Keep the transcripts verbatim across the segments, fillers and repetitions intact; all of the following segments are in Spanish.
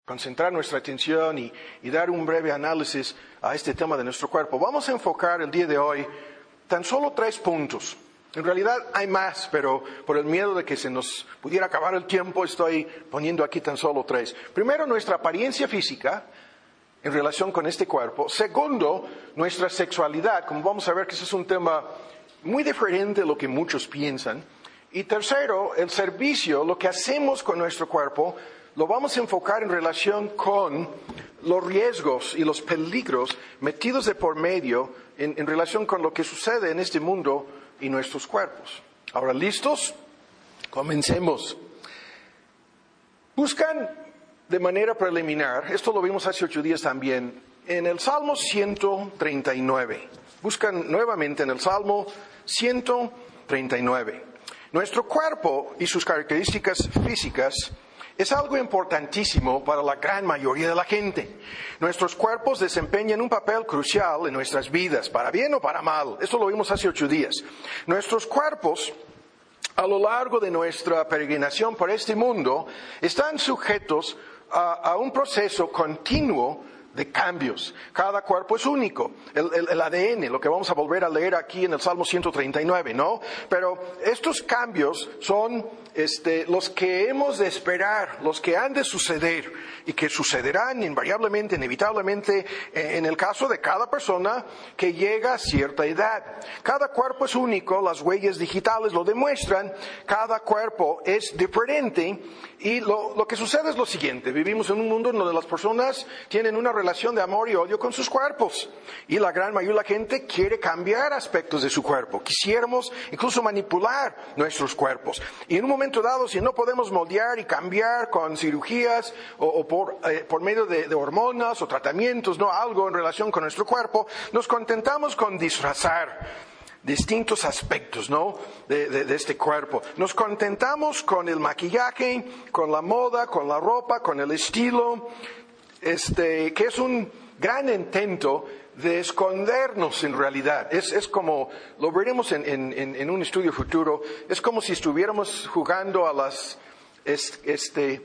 concentrar nuestra atención y, y dar un breve análisis a este tema de nuestro cuerpo. Vamos a enfocar el día de hoy tan solo tres puntos. En realidad hay más, pero por el miedo de que se nos pudiera acabar el tiempo, estoy poniendo aquí tan solo tres. Primero, nuestra apariencia física en relación con este cuerpo. Segundo, nuestra sexualidad, como vamos a ver que ese es un tema muy diferente de lo que muchos piensan. Y tercero, el servicio, lo que hacemos con nuestro cuerpo, lo vamos a enfocar en relación con los riesgos y los peligros metidos de por medio en, en relación con lo que sucede en este mundo y nuestros cuerpos. Ahora, ¿listos? Comencemos. Buscan de manera preliminar, esto lo vimos hace ocho días también, en el Salmo ciento treinta y nueve. Buscan nuevamente en el Salmo ciento treinta y nueve. Nuestro cuerpo y sus características físicas es algo importantísimo para la gran mayoría de la gente. Nuestros cuerpos desempeñan un papel crucial en nuestras vidas, para bien o para mal. Esto lo vimos hace ocho días. Nuestros cuerpos, a lo largo de nuestra peregrinación por este mundo, están sujetos a, a un proceso continuo de cambios. Cada cuerpo es único. El, el, el A D N, lo que vamos a volver a leer aquí en el Salmo ciento treinta y nueve, ¿no? Pero estos cambios son este, los que hemos de esperar, los que han de suceder y que sucederán invariablemente, inevitablemente, en el caso de cada persona que llega a cierta edad. Cada cuerpo es único, las huellas digitales lo demuestran, cada cuerpo es diferente y lo, lo que sucede es lo siguiente: vivimos en un mundo en donde las personas tienen una relación de amor y odio con sus cuerpos y la gran mayoría de la gente quiere cambiar aspectos de su cuerpo. Quisiéramos incluso manipular nuestros cuerpos y en un momento dado, si no podemos moldear y cambiar con cirugías o, o por, eh, por medio de, de hormonas o tratamientos, no algo en relación con nuestro cuerpo, nos contentamos con disfrazar distintos aspectos, ¿no? De, de, de este cuerpo. Nos contentamos con el maquillaje, con la moda, con la ropa, con el estilo, este, que es un gran intento de escondernos en realidad. Es, es como, lo veremos en, en, en un estudio futuro, es como si estuviéramos jugando a las, este,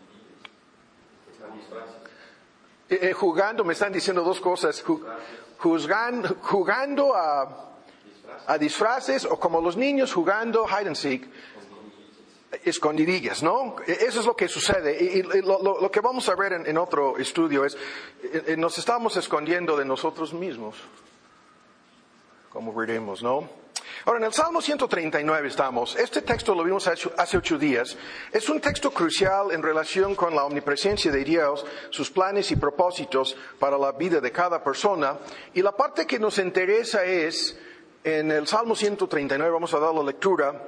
eh, jugando, me están diciendo dos cosas, juzgando, jugando a, a disfraces, o como los niños jugando hide and seek, escondidillas, ¿no? Eso es lo que sucede. Y lo, lo, lo que vamos a ver en, en otro estudio es, eh, nos estamos escondiendo de nosotros mismos, como veremos, ¿no? Ahora, en el Salmo ciento treinta y nueve estamos. Este texto lo vimos hace, hace ocho días. Es un texto crucial en relación con la omnipresencia de Dios, sus planes y propósitos para la vida de cada persona. Y la parte que nos interesa es, en el Salmo ciento treinta y nueve, vamos a dar la lectura.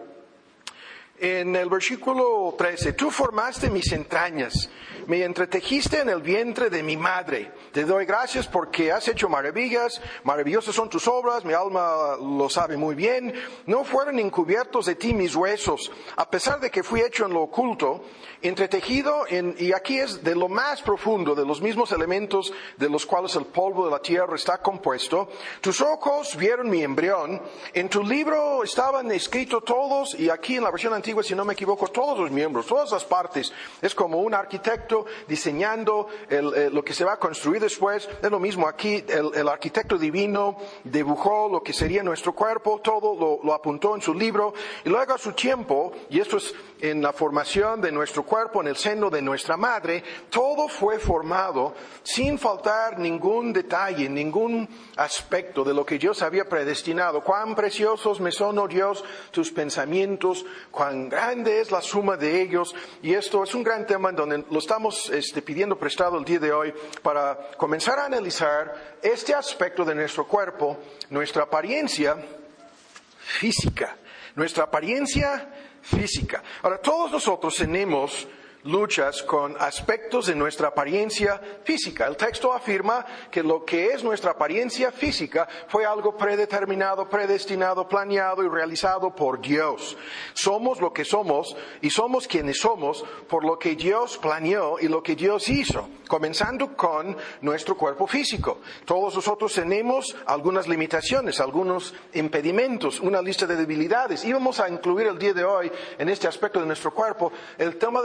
En el versículo trece, tú formaste mis entrañas, me entretejiste en el vientre de mi madre. Te doy gracias porque has hecho maravillas, maravillosas son tus obras, mi alma lo sabe muy bien. No fueron encubiertos de ti mis huesos, a pesar de que fui hecho en lo oculto, entretejido en, y aquí es de lo más profundo, de los mismos elementos de los cuales el polvo de la tierra está compuesto. Tus ojos vieron mi embrión, en tu libro estaban escritos todos, y aquí en la versión antigua, si no me equivoco, todos los miembros, todas las partes. Es como un arquitecto diseñando el, el, lo que se va a construir después. Es lo mismo aquí, el, el arquitecto divino dibujó lo que sería nuestro cuerpo, todo lo, lo apuntó en su libro, y luego a su tiempo, y esto es en la formación de nuestro cuerpo, en el seno de nuestra madre, todo fue formado sin faltar ningún detalle, ningún aspecto de lo que Dios había predestinado. Cuán preciosos me son, oh Dios, tus pensamientos, cuán grande es la suma de ellos. Y esto es un gran tema en donde lo estamos este, pidiendo prestado el día de hoy para comenzar a analizar este aspecto de nuestro cuerpo, nuestra apariencia física, nuestra apariencia física. Ahora, todos nosotros tenemos luchas con aspectos de nuestra apariencia física. El texto afirma que lo que es nuestra apariencia física fue algo predeterminado, predestinado, planeado y realizado por Dios. Somos lo que somos y somos quienes somos por lo que Dios planeó y lo que Dios hizo, comenzando con nuestro cuerpo físico. Todos nosotros tenemos algunas limitaciones, algunos impedimentos, una lista de debilidades. Y vamos a incluir el día de hoy en este aspecto de nuestro cuerpo el tema de nuestras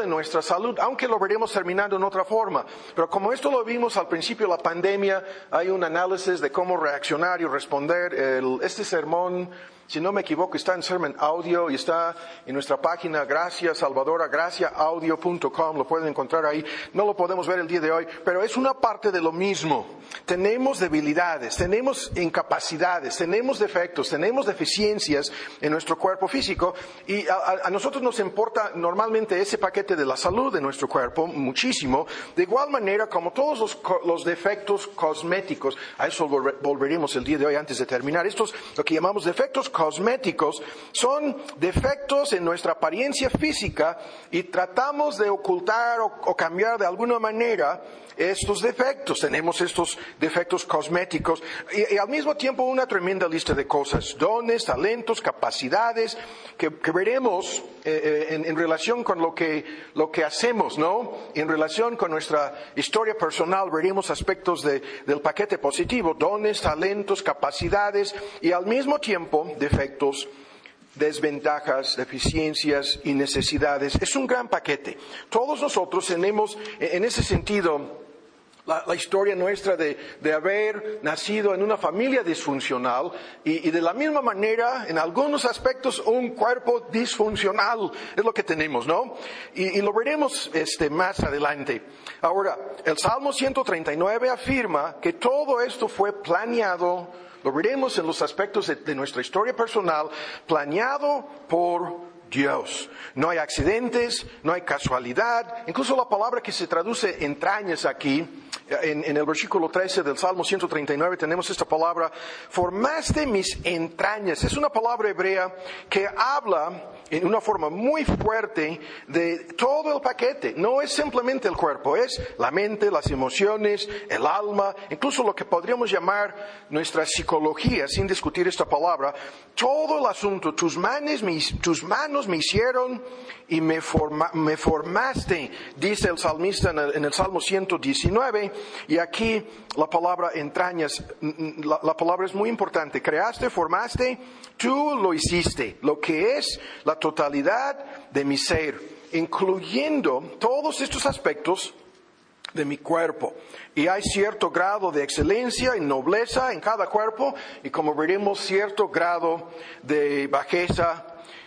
salud, aunque lo veremos terminando en otra forma. Pero como esto lo vimos al principio de la pandemia, hay un análisis de cómo reaccionar y responder. El, este sermón, si no me equivoco, está en Sermon Audio y está en nuestra página Gracia Salvadora, gracia audio punto com, lo pueden encontrar ahí. No lo podemos ver el día de hoy, pero es una parte de lo mismo. Tenemos debilidades, tenemos incapacidades, tenemos defectos, tenemos deficiencias en nuestro cuerpo físico y a, a nosotros nos importa normalmente ese paquete de la salud de nuestro cuerpo muchísimo, de igual manera como todos los, los defectos cosméticos. A eso volveremos el día de hoy antes de terminar. Estos, lo que llamamos defectos cosméticos, son defectos en nuestra apariencia física y tratamos de ocultar o, o cambiar de alguna manera estos defectos. Tenemos estos defectos cosméticos y, y al mismo tiempo una tremenda lista de cosas, dones, talentos, capacidades que, que veremos eh, en, en relación con lo que, lo que hacemos, ¿no? En relación con nuestra historia personal veremos aspectos de, del paquete positivo, dones, talentos, capacidades y al mismo tiempo defectos, desventajas, deficiencias y necesidades. Es un gran paquete. Todos nosotros tenemos en ese sentido La, la historia nuestra de, de haber nacido en una familia disfuncional y, y de la misma manera, en algunos aspectos, un cuerpo disfuncional. Es lo que tenemos, ¿no? Y, y lo veremos este, más adelante. Ahora, el Salmo ciento treinta y nueve afirma que todo esto fue planeado, lo veremos en los aspectos de, de nuestra historia personal, planeado por Dios. No hay accidentes, no hay casualidad. Incluso la palabra que se traduce entrañas aquí, en, en el versículo trece del Salmo ciento treinta y nueve tenemos esta palabra, formaste mis entrañas. Es una palabra hebrea que habla en una forma muy fuerte de todo el paquete. No es simplemente el cuerpo, es la mente, las emociones, el alma, incluso lo que podríamos llamar nuestra psicología, sin discutir esta palabra. Todo el asunto, tus manos me, tus manos me hicieron y me, forma, me formaste, dice el salmista en el, en el Salmo ciento diecinueve. Y aquí la palabra entrañas, la, la palabra es muy importante. Creaste, formaste, tú lo hiciste, lo que es la totalidad de mi ser, incluyendo todos estos aspectos de mi cuerpo. Y hay cierto grado de excelencia y nobleza en cada cuerpo, y como veremos, cierto grado de bajeza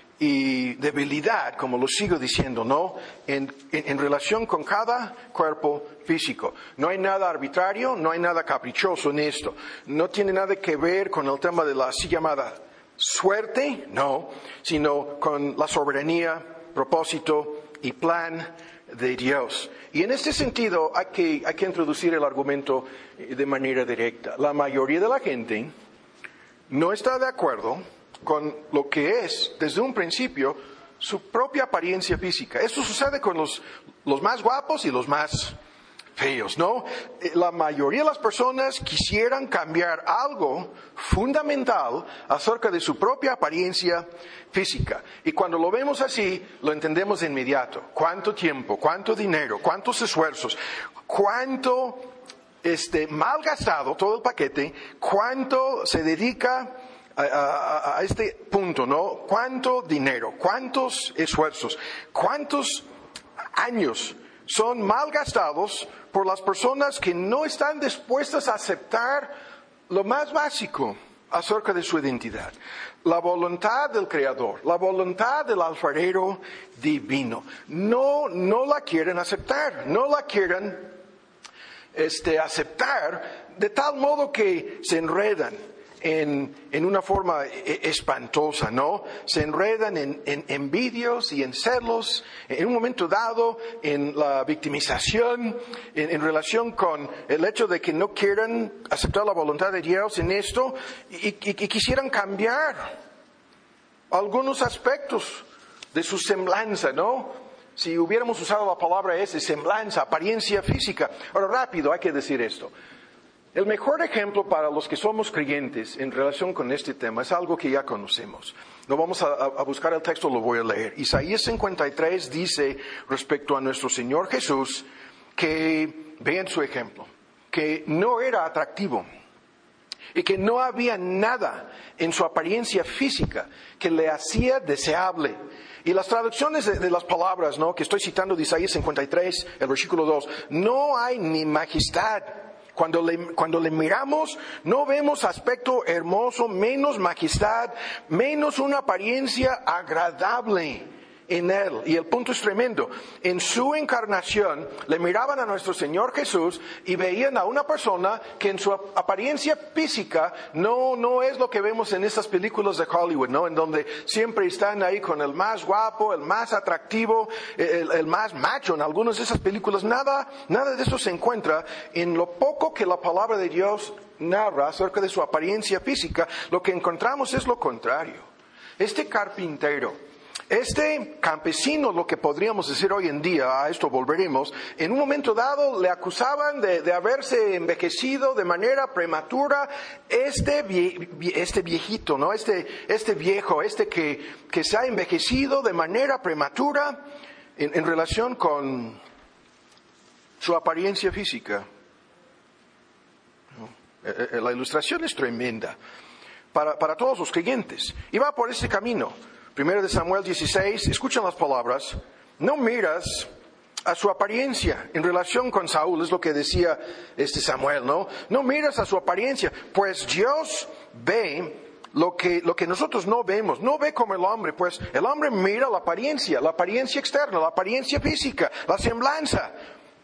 y debilidad, como lo sigo diciendo, ¿no? En, en, en relación con cada cuerpo físico. No hay nada arbitrario, no hay nada caprichoso en esto. No tiene nada que ver con el tema de la así llamada suerte, no, sino con la soberanía, propósito y plan de Dios. Y en este sentido hay que, hay que introducir el argumento de manera directa. La mayoría de la gente no está de acuerdo con lo que es, desde un principio, su propia apariencia física. Esto sucede con los, los más guapos y los más feos, ¿no? La mayoría de las personas quisieran cambiar algo fundamental acerca de su propia apariencia física. Y cuando lo vemos así, lo entendemos de inmediato. ¿Cuánto tiempo? ¿Cuánto dinero? ¿Cuántos esfuerzos? ¿Cuánto este, mal gastado todo el paquete? ¿Cuánto se dedica A, a, a este punto, ¿no? ¿Cuánto dinero? ¿Cuántos esfuerzos? ¿Cuántos años son mal gastados por las personas que no están dispuestas a aceptar lo más básico acerca de su identidad? La voluntad del Creador, la voluntad del alfarero divino. No, no la quieren aceptar, no la quieren este, aceptar de tal modo que se enredan En, en una forma espantosa, ¿no? Se enredan en, en envidios y en celos, en un momento dado, en la victimización, en, en relación con el hecho de que no quieran aceptar la voluntad de Dios en esto y, y, y quisieran cambiar algunos aspectos de su semblanza, ¿no? Si hubiéramos usado la palabra esa, semblanza, apariencia física. Ahora, rápido, hay que decir esto. El mejor ejemplo para los que somos creyentes en relación con este tema es algo que ya conocemos. No vamos a, a buscar el texto, lo voy a leer. Isaías cincuenta y tres dice respecto a nuestro Señor Jesús que, vean su ejemplo, que no era atractivo. y que no había nada en su apariencia física que le hacía deseable. Y las traducciones de, de las palabras, ¿no?, que estoy citando de Isaías cincuenta y tres, el versículo dos, no hay ni majestad. Cuando le, cuando le miramos, no vemos aspecto hermoso, menos majestad, menos una apariencia agradable en Él. Y el punto es tremendo. En su encarnación, le miraban a nuestro Señor Jesús y veían a una persona que en su apariencia física no, no es lo que vemos en esas películas de Hollywood, ¿no? En donde siempre están ahí con el más guapo, el más atractivo, el, el más macho. En algunas de esas películas, nada, nada de eso se encuentra. En lo poco que la palabra de Dios narra acerca de su apariencia física, lo que encontramos es lo contrario. Este carpintero, este campesino, lo que podríamos decir hoy en día, a esto volveremos, en un momento dado le acusaban de, de haberse envejecido de manera prematura. Este, vie, este viejito, ¿no? Este, este viejo, este que, que se ha envejecido de manera prematura en, en relación con su apariencia física. La ilustración es tremenda para, para todos los creyentes. Y va por ese camino. Primero de Samuel dieciséis, escuchan las palabras. No miras a su apariencia en relación con Saúl, es lo que decía este Samuel, ¿no? No miras a su apariencia, pues Dios ve lo que, lo que nosotros no vemos. No ve como el hombre, pues el hombre mira la apariencia, la apariencia externa, la apariencia física, la semblanza.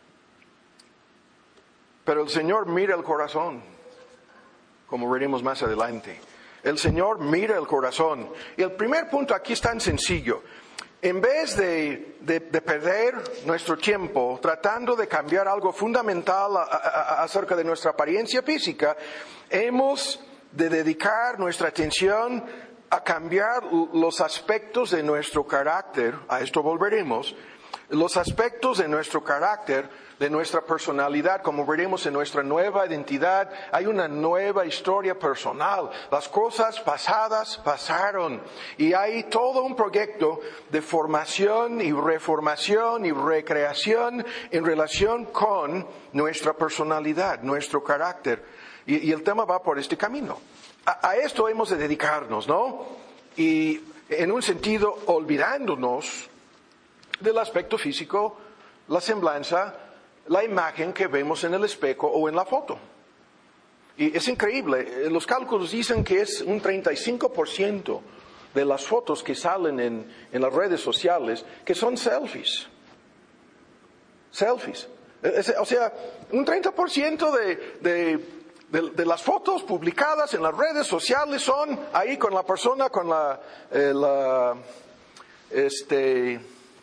Pero el Señor mira el corazón, como veremos más adelante. El Señor mira el corazón. Y el primer punto aquí es tan sencillo. En vez de, de, de perder nuestro tiempo tratando de cambiar algo fundamental a, a, a, acerca de nuestra apariencia física, hemos de dedicar nuestra atención a cambiar los aspectos de nuestro carácter. A esto volveremos. Los aspectos de nuestro carácter, de nuestra personalidad, como veremos en nuestra nueva identidad, hay una nueva historia personal. Las cosas pasadas pasaron y hay todo un proyecto de formación y reformación y recreación en relación con nuestra personalidad, nuestro carácter. Y, y el tema va por este camino. A, a esto hemos de dedicarnos, ¿no? Y en un sentido, olvidándonos del aspecto físico, la semblanza, la imagen que vemos en el espejo o en la foto. Y es increíble, los cálculos dicen que es un treinta y cinco por ciento de las fotos que salen en, en las redes sociales que son selfies. Selfies. Es, o sea, un treinta por ciento de, de, de, de las fotos publicadas en las redes sociales son ahí con la persona, con la, eh, la este...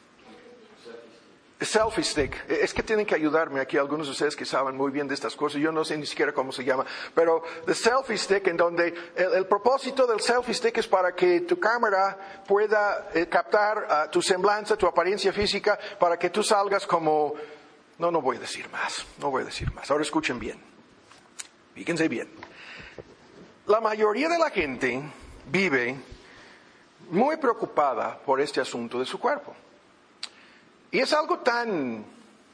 selfie stick. Es que tienen que ayudarme aquí algunos de ustedes que saben muy bien de estas cosas. Yo no sé ni siquiera cómo se llama. Pero the selfie stick, en donde el, el propósito del selfie stick es para que tu cámara pueda eh, captar uh, tu semblanza, tu apariencia física, para que tú salgas como... No, no voy a decir más. No voy a decir más. Ahora escuchen bien. Fíjense bien. La mayoría de la gente vive muy preocupada por este asunto de su cuerpo. Y es algo tan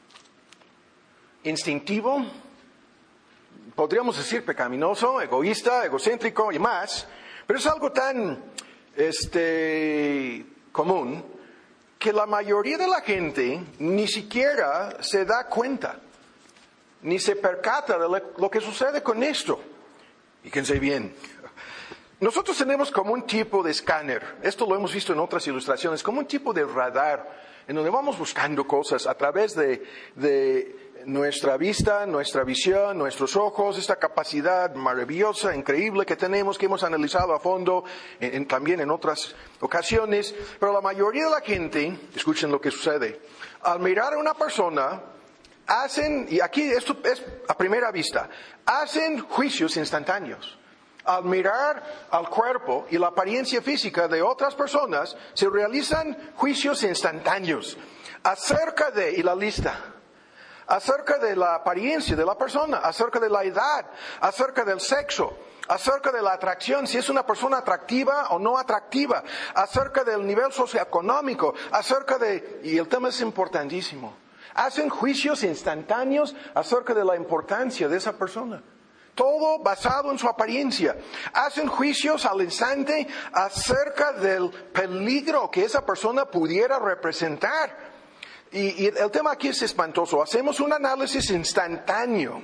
instintivo, podríamos decir pecaminoso, egoísta, egocéntrico y más, pero es algo tan este, común que la mayoría de la gente ni siquiera se da cuenta, ni se percata de lo que sucede con esto. Fíjense bien. Nosotros tenemos como un tipo de escáner, esto lo hemos visto en otras ilustraciones, como un tipo de radar, en donde vamos buscando cosas a través de, de nuestra vista, nuestra visión, nuestros ojos, esta capacidad maravillosa, increíble que tenemos, que hemos analizado a fondo en, en, también en otras ocasiones. Pero la mayoría de la gente, escuchen lo que sucede, al mirar a una persona, hacen, y aquí esto es a primera vista, hacen juicios instantáneos. Al mirar al cuerpo y la apariencia física de otras personas, se realizan juicios instantáneos acerca de, y la lista, acerca de la apariencia de la persona, acerca de la edad, acerca del sexo, acerca de la atracción, si es una persona atractiva o no atractiva, acerca del nivel socioeconómico, acerca de, y el tema es importantísimo, hacen juicios instantáneos acerca de la importancia de esa persona. Todo basado en su apariencia. Hacen juicios al instante acerca del peligro que esa persona pudiera representar. Y, y el tema aquí es espantoso. Hacemos un análisis instantáneo.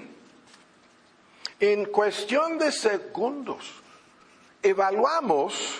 En cuestión de segundos, evaluamos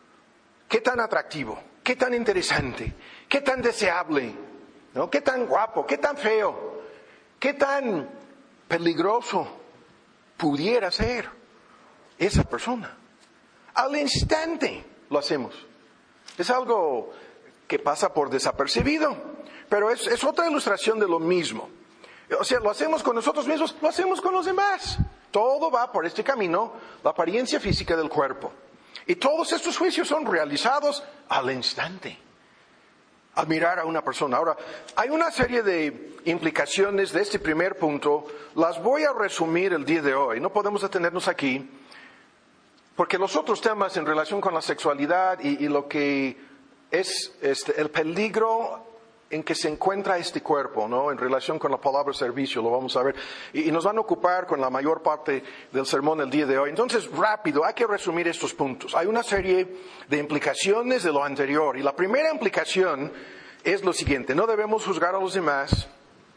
qué tan atractivo, qué tan interesante, qué tan deseable, ¿no? Qué tan guapo, qué tan feo, qué tan peligroso pudiera ser esa persona. Al instante lo hacemos. Es algo que pasa por desapercibido, pero es, es otra ilustración de lo mismo. O sea, lo hacemos con nosotros mismos, lo hacemos con los demás. Todo va por este camino, la apariencia física del cuerpo. Y todos estos juicios son realizados al instante, al mirar a una persona. Ahora, hay una serie de implicaciones de este primer punto. Las voy a resumir el día de hoy. No podemos detenernos aquí, porque los otros temas en relación con la sexualidad y, y lo que es este, el peligro en que se encuentra este cuerpo, ¿no? En relación con la palabra servicio, lo vamos a ver. Y, y nos van a ocupar con la mayor parte del sermón el día de hoy. Entonces, rápido, hay que resumir estos puntos. Hay una serie de implicaciones de lo anterior. Y la primera implicación es lo siguiente. No debemos juzgar a los demás.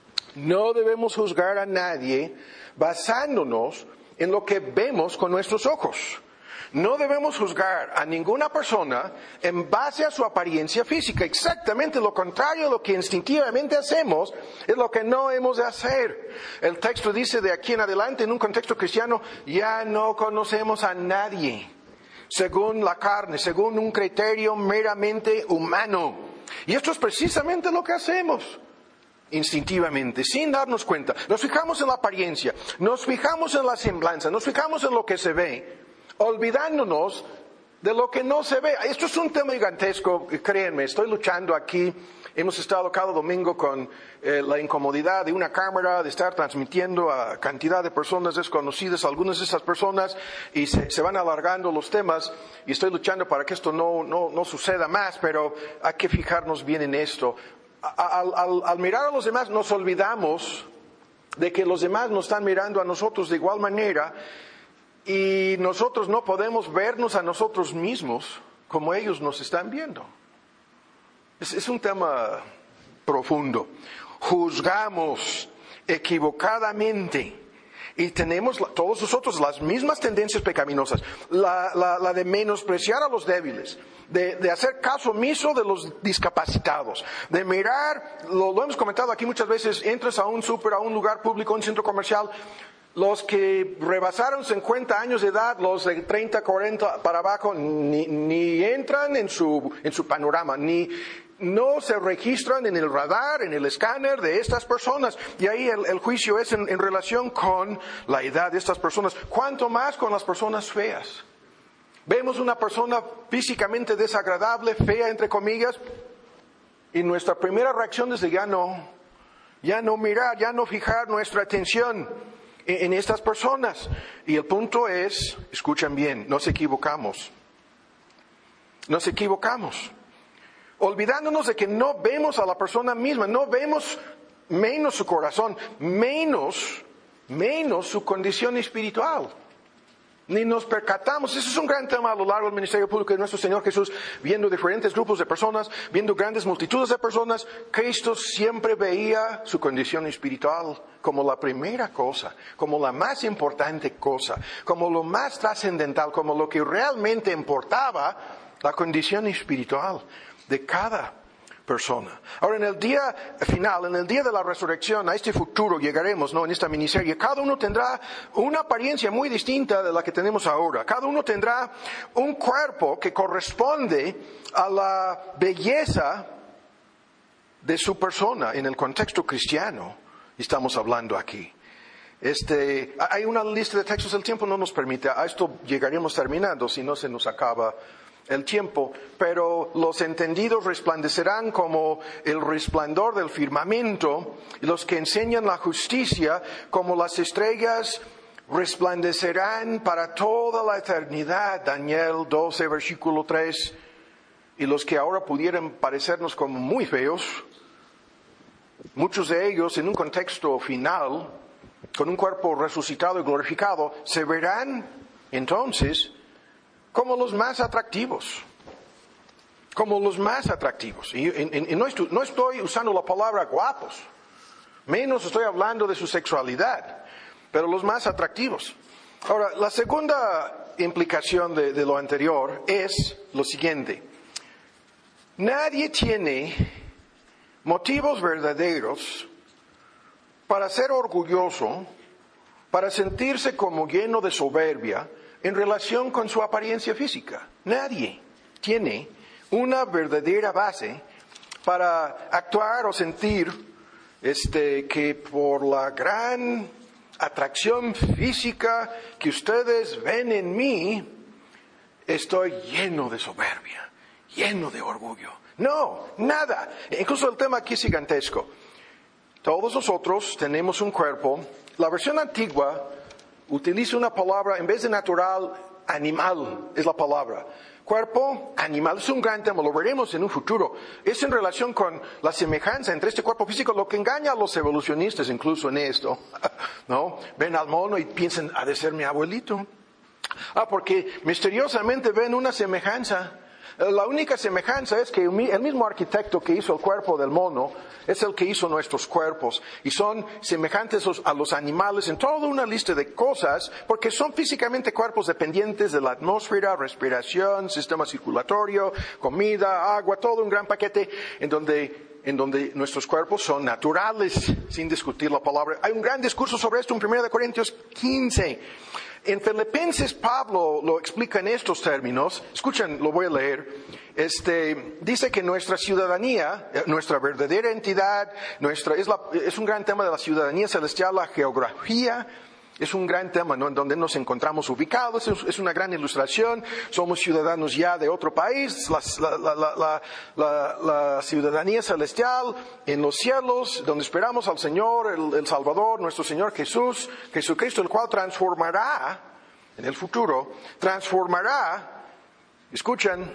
No debemos juzgar a nadie basándonos en lo que vemos con nuestros ojos. No debemos juzgar a ninguna persona en base a su apariencia física. Exactamente lo contrario de lo que instintivamente hacemos es lo que no hemos de hacer. El texto dice de aquí en adelante, en un contexto cristiano, ya no conocemos a nadie según la carne, según un criterio meramente humano. Y esto es precisamente lo que hacemos instintivamente, sin darnos cuenta. Nos fijamos en la apariencia, nos fijamos en la semblanza, nos fijamos en lo que se ve, olvidándonos de lo que no se ve. Esto es un tema gigantesco, créanme, estoy luchando aquí. Hemos estado cada domingo con eh, la incomodidad de una cámara, de estar transmitiendo a cantidad de personas desconocidas, algunas de esas personas, y se, se van alargando los temas, y estoy luchando para que esto no, no, no suceda más, pero hay que fijarnos bien en esto. Al, al, al mirar a los demás nos olvidamos de que los demás nos están mirando a nosotros de igual manera, y nosotros no podemos vernos a nosotros mismos como ellos nos están viendo. Es, es un tema profundo. Juzgamos equivocadamente y tenemos todos nosotros las mismas tendencias pecaminosas. La, la, la de menospreciar a los débiles, de, de hacer caso omiso de los discapacitados, de mirar, lo, lo hemos comentado aquí muchas veces, entras a un súper, a un lugar público, a un centro comercial. Los que rebasaron cincuenta años de edad, los de treinta, cuarenta para abajo, ni, ni entran en su, en su panorama, ni no se registran en el radar, en el escáner de estas personas. Y ahí el, el juicio es en, en relación con la edad de estas personas. ¿Cuánto más con las personas feas? Vemos una persona físicamente desagradable, fea entre comillas, y nuestra primera reacción es de ya no, ya no mirar, ya no fijar nuestra atención en estas personas. Y el punto es, escuchen bien, nos equivocamos. Nos equivocamos. Olvidándonos de que no vemos a la persona misma, no vemos menos su corazón, menos, menos su condición espiritual. Ni nos percatamos. Ese es un gran tema a lo largo del ministerio público de nuestro Señor Jesús, viendo diferentes grupos de personas, viendo grandes multitudes de personas. Cristo siempre veía su condición espiritual como la primera cosa, como la más importante cosa, como lo más trascendental, como lo que realmente importaba, la condición espiritual de cada persona. Ahora, en el día final, en el día de la resurrección, a este futuro llegaremos, ¿no? En esta miniserie, cada uno tendrá una apariencia muy distinta de la que tenemos ahora. Cada uno tendrá un cuerpo que corresponde a la belleza de su persona en el contexto cristiano. Estamos hablando aquí. Este, hay una lista de textos, el tiempo no nos permite, a esto llegaremos terminando, si no se nos acaba el tiempo, pero los entendidos resplandecerán como el resplandor del firmamento, y los que enseñan la justicia como las estrellas resplandecerán para toda la eternidad. Daniel doce, versículo tres. Y los que ahora pudieran parecernos como muy feos, muchos de ellos en un contexto final con un cuerpo resucitado y glorificado, se verán entonces como los más atractivos. Como los más atractivos. Y, y, y no, estoy, no estoy usando la palabra guapos. Menos estoy hablando de su sexualidad. Pero los más atractivos. Ahora, la segunda implicación de, de lo anterior es lo siguiente. Nadie tiene motivos verdaderos para ser orgulloso, para sentirse como lleno de soberbia en relación con su apariencia física. Nadie tiene una verdadera base para actuar o sentir este, que por la gran atracción física que ustedes ven en mí, estoy lleno de soberbia, lleno de orgullo. No, nada. Incluso el tema aquí es gigantesco. Todos nosotros tenemos un cuerpo. La versión antigua utiliza una palabra, en vez de natural, animal es la palabra. Cuerpo animal es un gran tema, lo veremos en un futuro. Es en relación con la semejanza entre este cuerpo físico, lo que engaña a los evolucionistas incluso en esto. ¿No? Ven al mono y piensan, ha de ser mi abuelito. Ah, porque misteriosamente ven una semejanza. La única semejanza es que el mismo arquitecto que hizo el cuerpo del mono es el que hizo nuestros cuerpos. Y son semejantes a los animales en toda una lista de cosas, porque son físicamente cuerpos dependientes de la atmósfera, respiración, sistema circulatorio, comida, agua, todo un gran paquete en donde, en donde nuestros cuerpos son naturales, sin discutir la palabra. Hay un gran discurso sobre esto en primera de Corintios quince. En Filipenses Pablo lo explica en estos términos. Escuchen, lo voy a leer. Este, dice que nuestra ciudadanía, nuestra verdadera entidad, nuestra, es, la, es un gran tema de la ciudadanía celestial, la geografía. Es un gran tema, ¿no?, en donde nos encontramos ubicados, es, es una gran ilustración. Somos ciudadanos ya de otro país, la, la, la, la, la, la ciudadanía celestial en los cielos, donde esperamos al Señor, el, el Salvador, nuestro Señor Jesús, Jesucristo, el cual transformará, en el futuro, transformará, escuchen,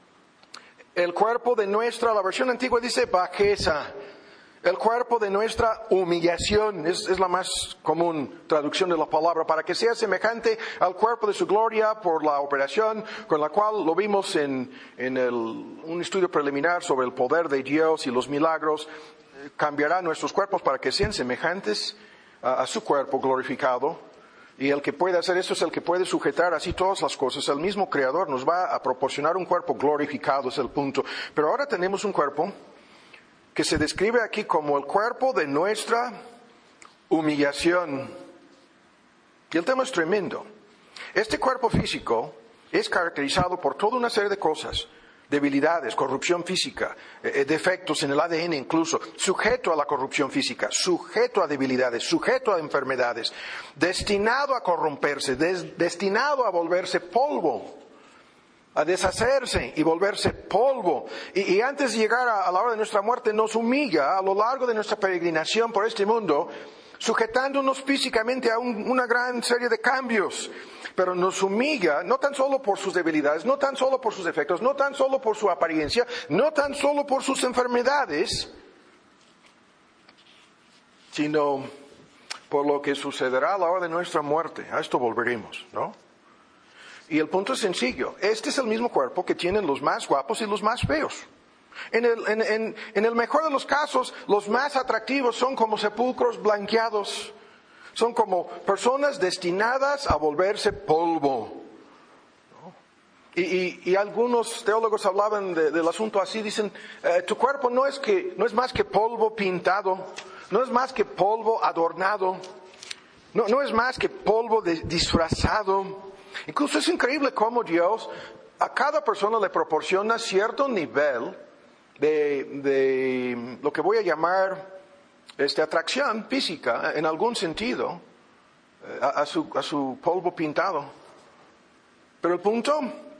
el cuerpo de nuestra, la versión antigua dice bajeza, el cuerpo de nuestra humillación, es, es la más común traducción de la palabra, para que sea semejante al cuerpo de su gloria por la operación con la cual lo vimos en, en el, un estudio preliminar sobre el poder de Dios y los milagros. Cambiará nuestros cuerpos para que sean semejantes a, a su cuerpo glorificado. Y el que puede hacer esto es el que puede sujetar así todas las cosas. El mismo Creador nos va a proporcionar un cuerpo glorificado, es el punto. Pero ahora tenemos un cuerpo que se describe aquí como el cuerpo de nuestra humillación. Y el tema es tremendo. Este cuerpo físico es caracterizado por toda una serie de cosas. Debilidades, corrupción física, eh, defectos en el A D N incluso, sujeto a la corrupción física, sujeto a debilidades, sujeto a enfermedades, destinado a corromperse, des, destinado a volverse polvo, a deshacerse y volverse polvo. Y, y antes de llegar a, a la hora de nuestra muerte nos humilla a lo largo de nuestra peregrinación por este mundo, sujetándonos físicamente a un, una gran serie de cambios. Pero nos humilla no tan solo por sus debilidades, no tan solo por sus defectos, no tan solo por su apariencia, no tan solo por sus enfermedades, sino por lo que sucederá a la hora de nuestra muerte. A esto volveremos, ¿no? Y el punto es sencillo. Este es el mismo cuerpo que tienen los más guapos y los más feos. En el, en, en, en el mejor de los casos, los más atractivos son como sepulcros blanqueados. Son como personas destinadas a volverse polvo. ¿No? Y, y, y algunos teólogos hablaban de, del asunto así. Dicen, eh, tu cuerpo no es, que, no es más que polvo pintado. No es más que polvo adornado. No, no es más que polvo de, disfrazado. Incluso es increíble cómo Dios a cada persona le proporciona cierto nivel de, de lo que voy a llamar este, atracción física, en algún sentido, a, a, su, a su polvo pintado. Pero el punto,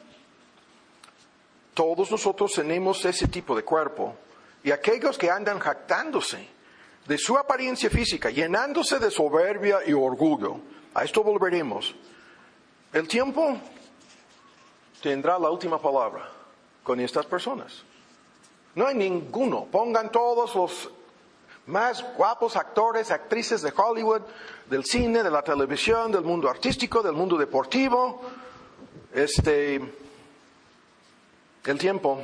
todos nosotros tenemos ese tipo de cuerpo, y aquellos que andan jactándose de su apariencia física, llenándose de soberbia y orgullo, a esto volveremos. El tiempo tendrá la última palabra con estas personas. No hay ninguno. Pongan todos los más guapos actores, actrices de Hollywood, del cine, de la televisión, del mundo artístico, del mundo deportivo. Este, el tiempo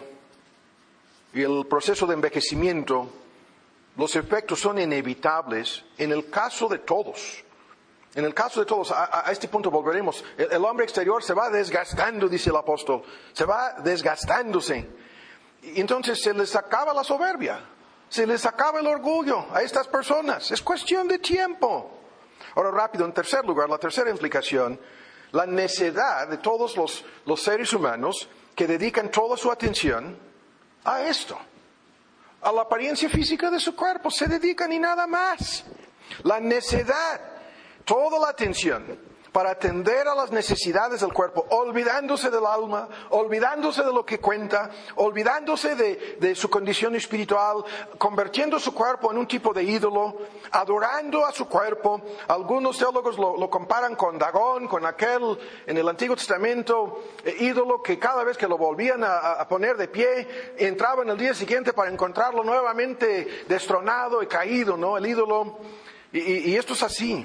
y el proceso de envejecimiento, los efectos son inevitables en el caso de todos. En el caso de todos, a, a este punto volveremos. El, el hombre exterior se va desgastando, dice el apóstol, se va desgastándose. Y entonces se les acaba la soberbia, se les acaba el orgullo a estas personas. Es cuestión de tiempo. Ahora rápido, en tercer lugar, la tercera implicación, la necedad de todos los, los seres humanos que dedican toda su atención a esto, a la apariencia física de su cuerpo, se dedican y nada más. La necedad, toda la atención para atender a las necesidades del cuerpo, olvidándose del alma, olvidándose de lo que cuenta, olvidándose de, de su condición espiritual, convirtiendo su cuerpo en un tipo de ídolo, adorando a su cuerpo. Algunos teólogos lo, lo comparan con Dagón, con aquel en el Antiguo Testamento eh, ídolo que cada vez que lo volvían a, a poner de pie, entraba en el día siguiente para encontrarlo nuevamente destronado y caído, ¿no? El ídolo. Y, y, y esto es así.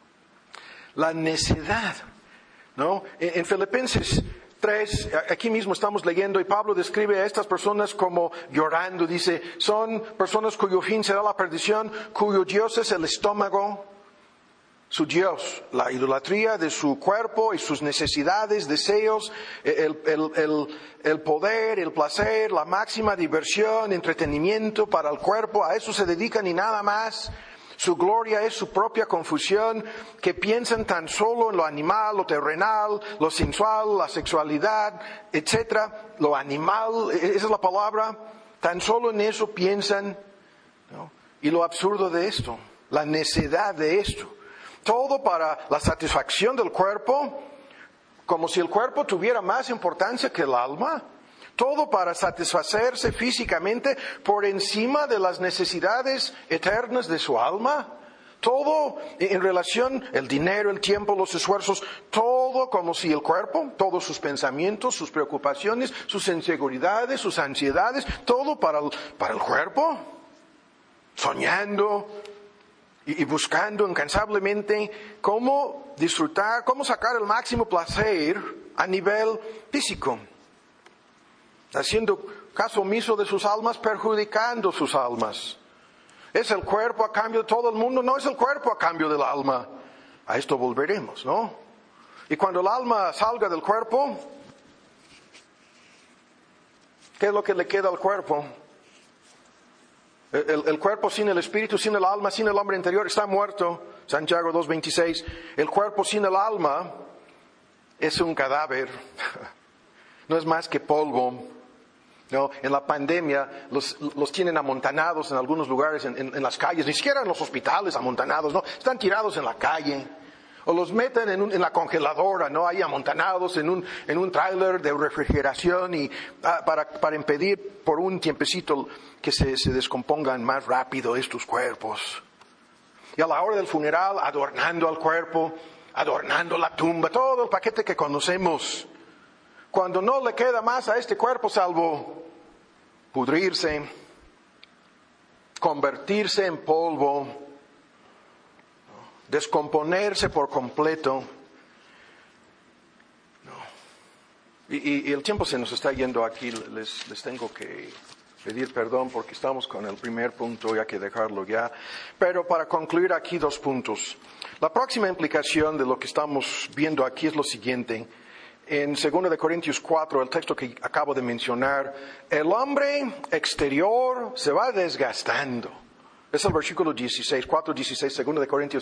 La necedad, ¿no? En, en Filipenses tres, aquí mismo estamos leyendo, y Pablo describe a estas personas como llorando. Dice, son personas cuyo fin será la perdición, cuyo Dios es el estómago. Su Dios, la idolatría de su cuerpo y sus necesidades, deseos, el, el, el, el poder, el placer, la máxima diversión, entretenimiento para el cuerpo, a eso se dedican y nada más. Su gloria es su propia confusión, que piensan tan solo en lo animal, lo terrenal, lo sensual, la sexualidad, etcétera. Lo animal, esa es la palabra, tan solo en eso piensan, ¿no? Y lo absurdo de esto, la necedad de esto. Todo para la satisfacción del cuerpo, como si el cuerpo tuviera más importancia que el alma. Todo para satisfacerse físicamente por encima de las necesidades eternas de su alma. Todo en relación, el dinero, el tiempo, los esfuerzos, todo como si el cuerpo, todos sus pensamientos, sus preocupaciones, sus inseguridades, sus ansiedades, todo para el, para el cuerpo. Soñando y, y buscando incansablemente cómo disfrutar, cómo sacar el máximo placer a nivel físico. Haciendo caso omiso de sus almas, perjudicando sus almas. ¿Es el cuerpo a cambio de todo el mundo? No es el cuerpo a cambio del alma. A esto volveremos, ¿no? Y cuando el alma salga del cuerpo, ¿qué es lo que le queda al cuerpo? El, el, el cuerpo sin el espíritu, sin el alma, sin el hombre interior está muerto. Santiago dos veintiséis. El cuerpo sin el alma es un cadáver. No es más que polvo. No, en la pandemia los, los tienen amontanados en algunos lugares, en, en, en las calles, ni siquiera en los hospitales amontanados, no, están tirados en la calle. O los meten en, un, en la congeladora, ¿no? Ahí amontanados en un, en un tráiler de refrigeración y ah, para, para impedir por un tiempecito que se, se descompongan más rápido estos cuerpos. Y a la hora del funeral, adornando al cuerpo, adornando la tumba, todo el paquete que conocemos. Cuando no le queda más a este cuerpo salvo pudrirse, convertirse en polvo, descomponerse por completo. Y, y, y el tiempo se nos está yendo aquí, les, les tengo que pedir perdón porque estamos con el primer punto y hay que dejarlo ya. Pero para concluir aquí dos puntos. La próxima implicación de lo que estamos viendo aquí es lo siguiente. En segunda de Corintios cuatro, el texto que acabo de mencionar, el hombre exterior se va desgastando. Es el versículo dieciséis, cuatro dieciséis, segunda de Corintios.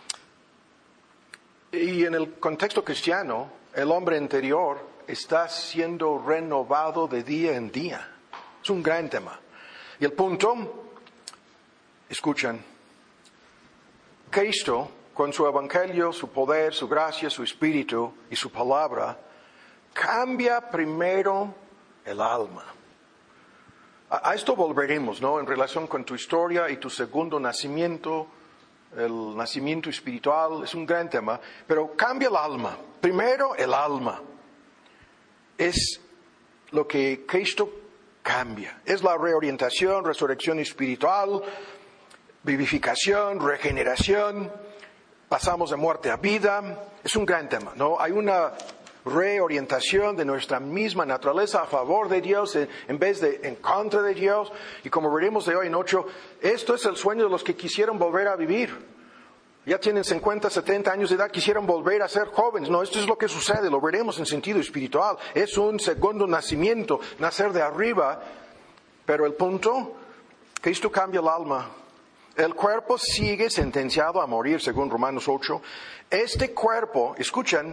Y en el contexto cristiano, el hombre interior está siendo renovado de día en día. Es un gran tema. Y el punto, escuchan, Cristo, con su evangelio, su poder, su gracia, su espíritu y su palabra, cambia primero el alma. A, a esto volveremos, ¿no? En relación con tu historia y tu segundo nacimiento, el nacimiento espiritual, es un gran tema, pero cambia el alma. Primero el alma. Es lo que Cristo cambia. Es la reorientación, resurrección espiritual. vivificación, regeneración, pasamos de muerte a vida. Es un gran tema, ¿no? Hay una reorientación de nuestra misma naturaleza a favor de Dios en, en vez de en contra de Dios. Y como veremos de hoy en ocho, esto es el sueño de los que quisieron volver a vivir. Ya tienen cincuenta, setenta años de edad, quisieron volver a ser jóvenes. No, esto es lo que sucede, lo veremos en sentido espiritual. Es un segundo nacimiento, nacer de arriba. Pero el punto, Cristo cambia el alma. El cuerpo sigue sentenciado a morir, según Romanos ocho. Este cuerpo, escuchan,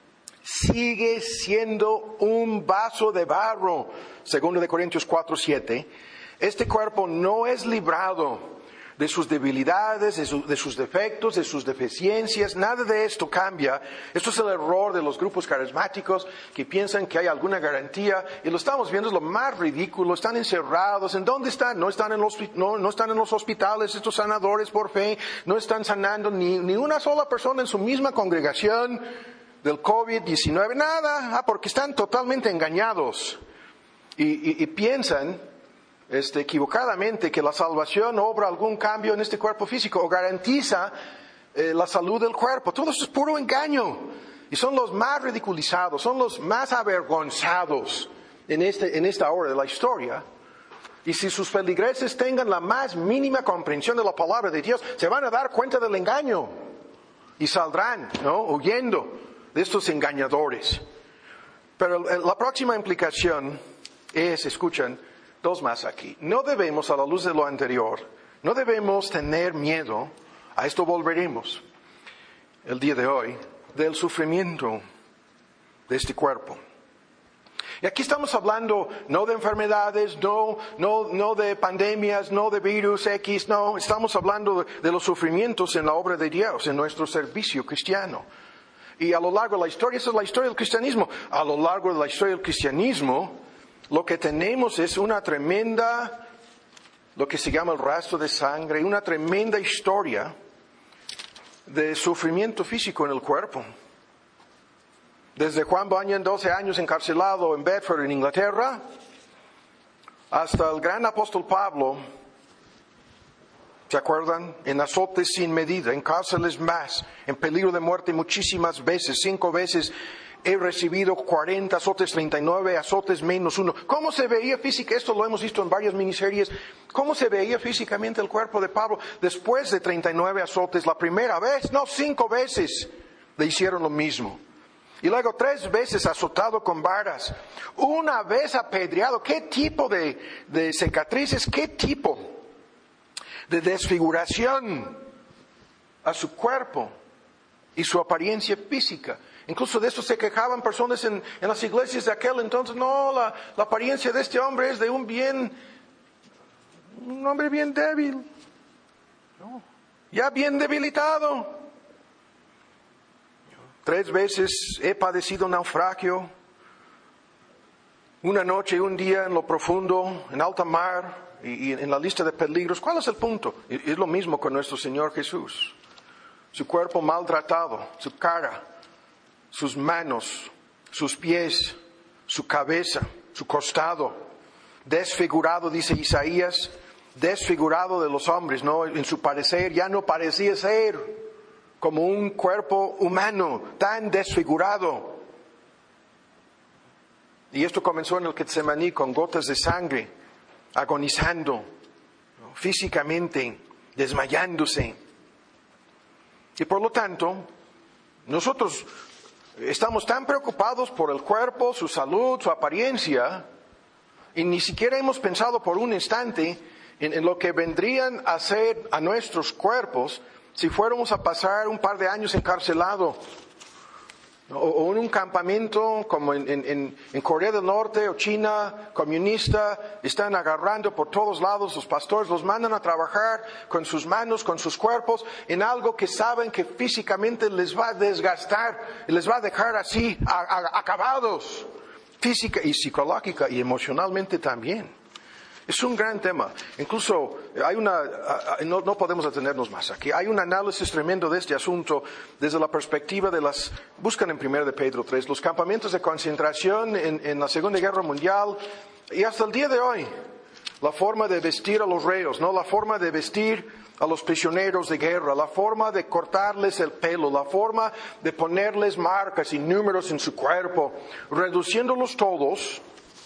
sigue siendo un vaso de barro, segundo de Corintios cuatro, siete. Este cuerpo no es librado de sus debilidades, de, su, de sus defectos, de sus deficiencias. Nada de esto cambia. Esto es el error de los grupos carismáticos que piensan que hay alguna garantía. Y lo estamos viendo, es lo más ridículo. Están encerrados. ¿En dónde están? No están en los, no, no están en los hospitales, estos sanadores por fe. No están sanando ni, ni una sola persona en su misma congregación del COVID diecinueve. Nada. Ah, porque están totalmente engañados. Y, y, y piensan Este, equivocadamente que la salvación obra algún cambio en este cuerpo físico o garantiza eh, la salud del cuerpo. Todo eso es puro engaño. Y son los más ridiculizados, son los más avergonzados en, este, en esta hora de la historia. Y si sus feligreses tengan la más mínima comprensión de la palabra de Dios, se van a dar cuenta del engaño. Y saldrán, ¿no?, huyendo de estos engañadores. Pero la próxima implicación es, escuchan, dos más aquí. No debemos, a la luz de lo anterior, no debemos tener miedo, a esto volveremos el día de hoy, del sufrimiento de este cuerpo. Y aquí estamos hablando no de enfermedades, no, no, no de pandemias, no de virus X, no, estamos hablando de, de los sufrimientos en la obra de Dios, en nuestro servicio cristiano. Y a lo largo de la historia, esa es la historia del cristianismo, a lo largo de la historia del cristianismo, lo que tenemos es una tremenda, lo que se llama el rastro de sangre, una tremenda historia de sufrimiento físico en el cuerpo. Desde Juan Bunyan, doce años encarcelado en Bedford, en Inglaterra, hasta el gran apóstol Pablo, ¿se acuerdan? En azotes sin medida, en cárceles más, en peligro de muerte muchísimas veces, cinco veces. He recibido cuarenta azotes, treinta y nueve azotes menos uno. ¿Cómo se veía física? Esto lo hemos visto en varias miniseries. ¿Cómo se veía físicamente el cuerpo de Pablo después de treinta y nueve azotes? La primera vez, no, cinco veces le hicieron lo mismo. Y luego tres veces azotado con varas. Una vez apedreado. ¿Qué tipo de, de cicatrices? ¿Qué tipo de desfiguración a su cuerpo y su apariencia física? Incluso de esto se quejaban personas en, en las iglesias de aquel entonces. No, la, la apariencia de este hombre es de un bien, un hombre bien débil. No, ya bien debilitado. Tres veces he padecido naufragio. Una noche y un día en lo profundo, en alta mar, y, y en la lista de peligros. ¿Cuál es el punto? Es lo mismo con nuestro Señor Jesús. Su cuerpo maltratado, su cara, sus manos, sus pies, su cabeza, su costado, desfigurado, dice Isaías, desfigurado de los hombres, ¿no? En su parecer ya no parecía ser como un cuerpo humano, tan desfigurado. Y esto comenzó en el Getsemaní con gotas de sangre, agonizando, ¿no?, físicamente, desmayándose. Y por lo tanto, nosotros estamos tan preocupados por el cuerpo, su salud, su apariencia, y ni siquiera hemos pensado por un instante en, en lo que vendrían a hacer a nuestros cuerpos si fuéramos a pasar un par de años encarcelado, o, o en un campamento como en, en, en Corea del Norte o China comunista. Están agarrando por todos lados los pastores, los mandan a trabajar con sus manos, con sus cuerpos, en algo que saben que físicamente les va a desgastar, les va a dejar así, a, a, acabados, física y psicológica y emocionalmente también. Es un gran tema. Incluso hay una, no, no podemos detenernos más aquí. Hay un análisis tremendo de este asunto desde la perspectiva de las, buscan en primera de Pedro tres, los campamentos de concentración en, en la Segunda Guerra Mundial y hasta el día de hoy. La forma de vestir a los reos, ¿no? La forma de vestir a los prisioneros de guerra, la forma de cortarles el pelo, la forma de ponerles marcas y números en su cuerpo, reduciéndolos todos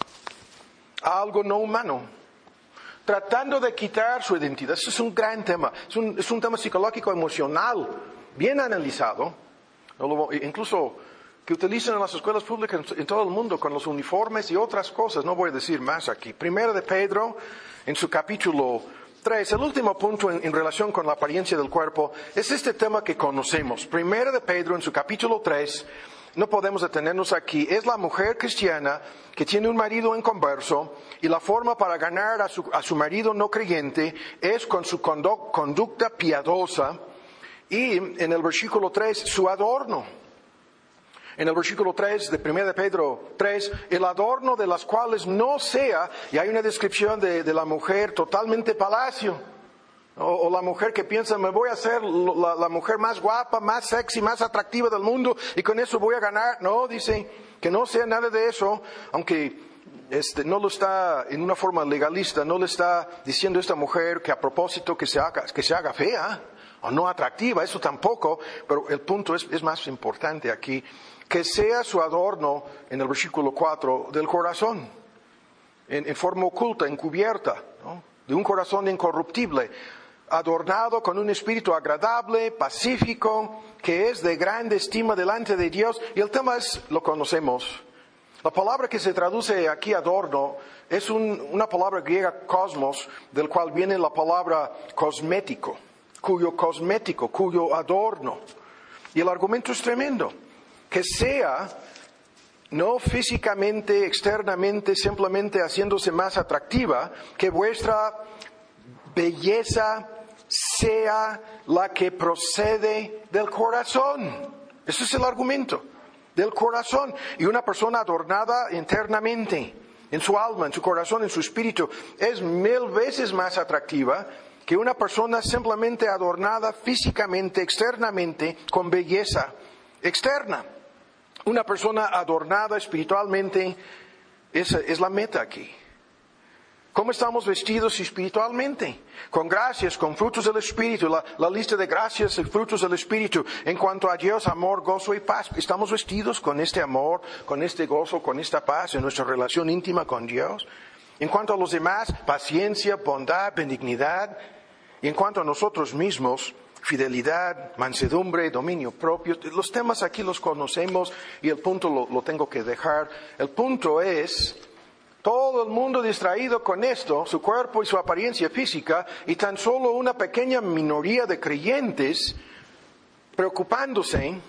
a algo no humano, tratando de quitar su identidad. Eso es un gran tema, es un, es un tema psicológico, emocional, bien analizado, incluso que utilizan en las escuelas públicas en todo el mundo con los uniformes y otras cosas. No voy a decir más aquí. Primero de Pedro, en su capítulo tres, el último punto en, en relación con la apariencia del cuerpo, es este tema que conocemos. Primero de Pedro, en su capítulo tres, no podemos detenernos aquí, es la mujer cristiana que tiene un marido inconverso y la forma para ganar a su, a su marido no creyente es con su condu- conducta piadosa y, en el versículo tres, su adorno. En el versículo tres de primero de Pedro tres, el adorno de las cuales no sea, y hay una descripción de, de la mujer totalmente palacio, o, o la mujer que piensa, me voy a hacer la, la mujer más guapa, más sexy, más atractiva del mundo, y con eso voy a ganar. No, dice que no sea nada de eso, aunque este, no lo está en una forma legalista, no le está diciendo a esta mujer que a propósito que se haga, que se haga fea, o no atractiva, eso tampoco, pero el punto es, es más importante aquí, que sea su adorno, en el versículo cuatro, del corazón, en, en forma oculta, encubierta, ¿no? De un corazón incorruptible, adornado con un espíritu agradable, pacífico, que es de grande estima delante de Dios. Y el tema es, lo conocemos. La palabra que se traduce aquí adorno es un, una palabra griega cosmos, del cual viene la palabra cosmético, cuyo cosmético, cuyo adorno. Y el argumento es tremendo. Que sea, no físicamente, externamente, simplemente haciéndose más atractiva, que vuestra belleza sea la que procede del corazón. Ese es el argumento, del corazón. Y una persona adornada internamente, en su alma, en su corazón, en su espíritu, es mil veces más atractiva que una persona simplemente adornada físicamente, externamente, con belleza externa. Una persona adornada espiritualmente es, es la meta aquí. ¿Cómo estamos vestidos espiritualmente? Con gracias, con frutos del Espíritu, la, la lista de gracias y frutos del Espíritu. En cuanto a Dios, amor, gozo y paz. ¿Estamos vestidos con este amor, con este gozo, con esta paz en nuestra relación íntima con Dios? En cuanto a los demás, paciencia, bondad, benignidad. Y en cuanto a nosotros mismos, fidelidad, mansedumbre, dominio propio. Los temas aquí los conocemos y el punto lo, lo tengo que dejar. El punto es, todo el mundo distraído con esto, su cuerpo y su apariencia física, y tan solo una pequeña minoría de creyentes preocupándose, ¿no?,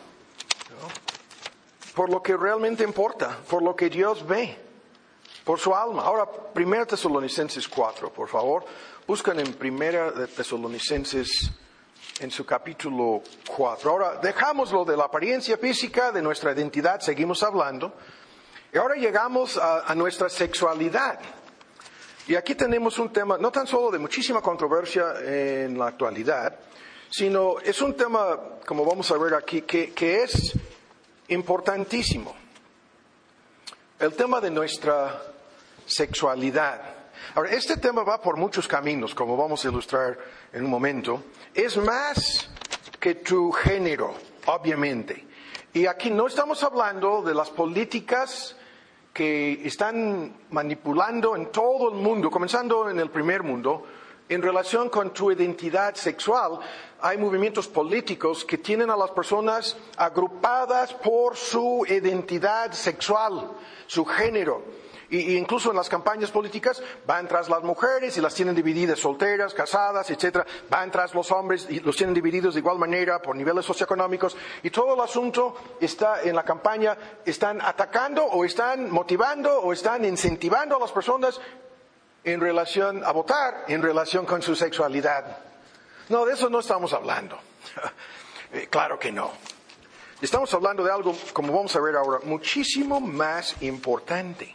por lo que realmente importa, por lo que Dios ve, por su alma. Ahora, primera Tesalonicenses cuatro, por favor. Buscan en primera Tesalonicenses en su capítulo cuatro. Ahora, dejamos lo de la apariencia física, de nuestra identidad, seguimos hablando. Y ahora llegamos a, a nuestra sexualidad. Y aquí tenemos un tema, no tan solo de muchísima controversia en la actualidad, sino es un tema, como vamos a ver aquí, que, que es importantísimo. El tema de nuestra sexualidad. Ahora, este tema va por muchos caminos, como vamos a ilustrar en un momento. Es más que tu género, obviamente. Y aquí no estamos hablando de las políticas que están manipulando en todo el mundo, comenzando en el primer mundo, en relación con tu identidad sexual. Hay movimientos políticos que tienen a las personas agrupadas por su identidad sexual, su género. Y incluso en las campañas políticas van tras las mujeres y las tienen divididas, solteras, casadas, etcétera. Van tras los hombres y los tienen divididos de igual manera por niveles socioeconómicos. Y todo el asunto está en la campaña, están atacando o están motivando o están incentivando a las personas en relación a votar, en relación con su sexualidad. No, de eso no estamos hablando. Claro que no. Estamos hablando de algo, como vamos a ver ahora, muchísimo más importante.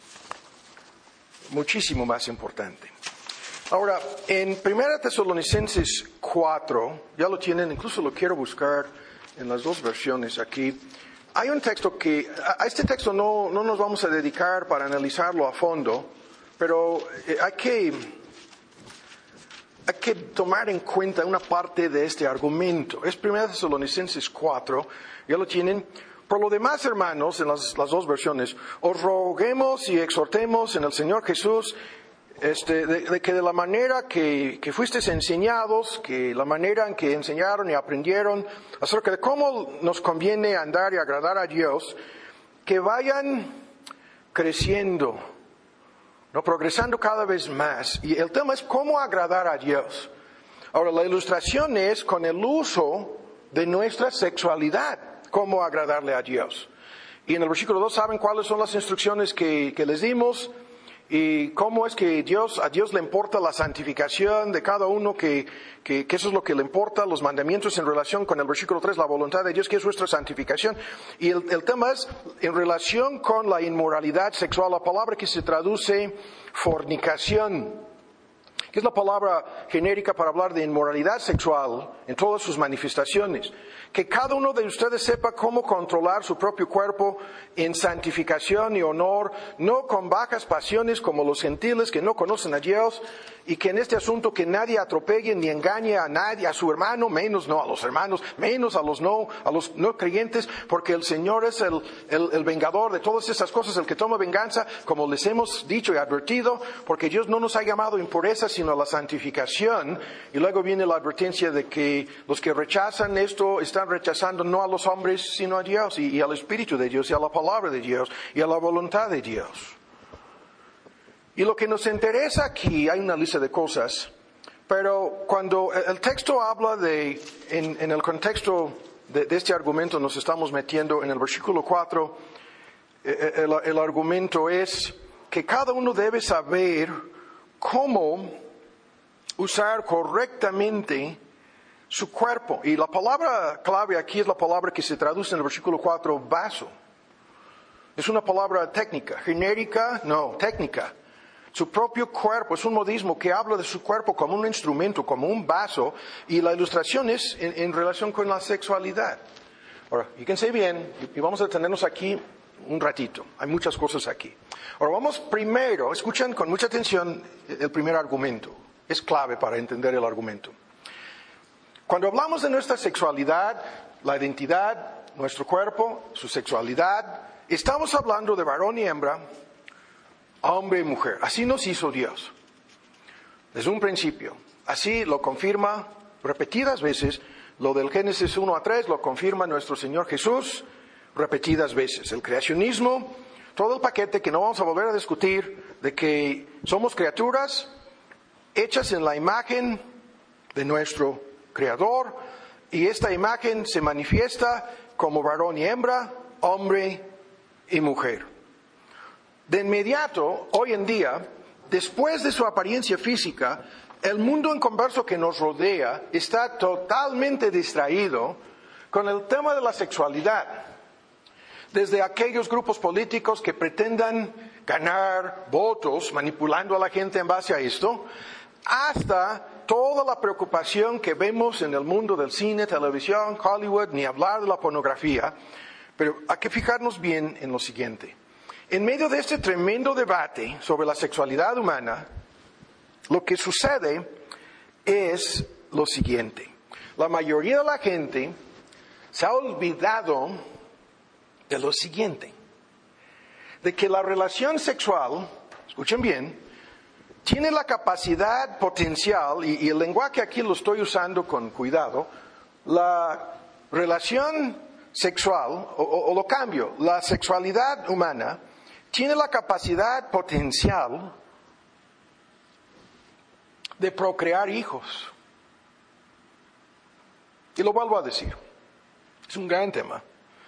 Muchísimo más importante. Ahora, en primera Tesalonicenses cuatro, ya lo tienen, incluso lo quiero buscar en las dos versiones aquí. Hay un texto que, a este texto no, no nos vamos a dedicar para analizarlo a fondo, pero hay que, hay que tomar en cuenta una parte de este argumento. Es primera Tesalonicenses cuatro, ya lo tienen. Por lo demás, hermanos, en las, las dos versiones, os roguemos y exhortemos en el Señor Jesús, este, de, de que de la manera que, que fuisteis enseñados, que la manera en que enseñaron y aprendieron, acerca de cómo nos conviene andar y agradar a Dios, que vayan creciendo, no progresando cada vez más. Y el tema es cómo agradar a Dios. Ahora, la ilustración es con el uso de nuestra sexualidad. Cómo agradarle a Dios. Y en el versículo dos saben cuáles son las instrucciones que, que les dimos y cómo es que Dios, a Dios le importa la santificación de cada uno, que, que, que eso es lo que le importa, los mandamientos en relación con el versículo tres, la voluntad de Dios, que es nuestra santificación. Y el, el tema es en relación con la inmoralidad sexual, la palabra que se traduce fornicación, que es la palabra genérica para hablar de inmoralidad sexual en todas sus manifestaciones. Que cada uno de ustedes sepa cómo controlar su propio cuerpo en santificación y honor, no con bajas pasiones como los gentiles que no conocen a Dios, y que en este asunto que nadie atropelle ni engañe a nadie, a su hermano, menos no a los hermanos, menos a los no, a los no creyentes, porque el Señor es el, el, el vengador de todas esas cosas, el que toma venganza, como les hemos dicho y advertido, porque Dios no nos ha llamado a impureza, sino a la santificación. Y luego viene la advertencia de que los que rechazan esto están rechazando no a los hombres, sino a Dios, y, y al Espíritu de Dios, y a la palabra de Dios, y a la voluntad de Dios. Y lo que nos interesa aquí, hay una lista de cosas, pero cuando el texto habla de, en, en el contexto de, de este argumento nos estamos metiendo en el versículo cuatro, el, el argumento es que cada uno debe saber cómo usar correctamente su cuerpo. Y la palabra clave aquí es la palabra que se traduce en el versículo cuatro, vaso. Es una palabra técnica, genérica, no, técnica. Su propio cuerpo es un modismo que habla de su cuerpo como un instrumento, como un vaso, y la ilustración es en, en relación con la sexualidad. Ahora, fíjense bien, y vamos a detenernos aquí un ratito. Hay muchas cosas aquí. Ahora, vamos primero, escuchen con mucha atención el primer argumento. Es clave para entender el argumento. Cuando hablamos de nuestra sexualidad, la identidad, nuestro cuerpo, su sexualidad, estamos hablando de varón y hembra, hombre y mujer. Así nos hizo Dios. Desde un principio. Así lo confirma repetidas veces. Lo del Génesis uno a tres lo confirma nuestro Señor Jesús repetidas veces. El creacionismo, todo el paquete que no vamos a volver a discutir, de que somos criaturas hechas en la imagen de nuestro Creador, y esta imagen se manifiesta como varón y hembra, hombre y mujer. De inmediato, hoy en día, después de su apariencia física, el mundo inconverso que nos rodea está totalmente distraído con el tema de la sexualidad. Desde aquellos grupos políticos que pretendan ganar votos manipulando a la gente en base a esto, hasta toda la preocupación que vemos en el mundo del cine, televisión, Hollywood, ni hablar de la pornografía. Pero hay que fijarnos bien en lo siguiente. En medio de este tremendo debate sobre la sexualidad humana, lo que sucede es lo siguiente. La mayoría de la gente se ha olvidado de lo siguiente. De que la relación sexual, escuchen bien, tiene la capacidad potencial, y, y el lenguaje aquí lo estoy usando con cuidado, la relación sexual, o, o, o lo cambio, la sexualidad humana tiene la capacidad potencial de procrear hijos. Y lo vuelvo a decir, es un gran tema.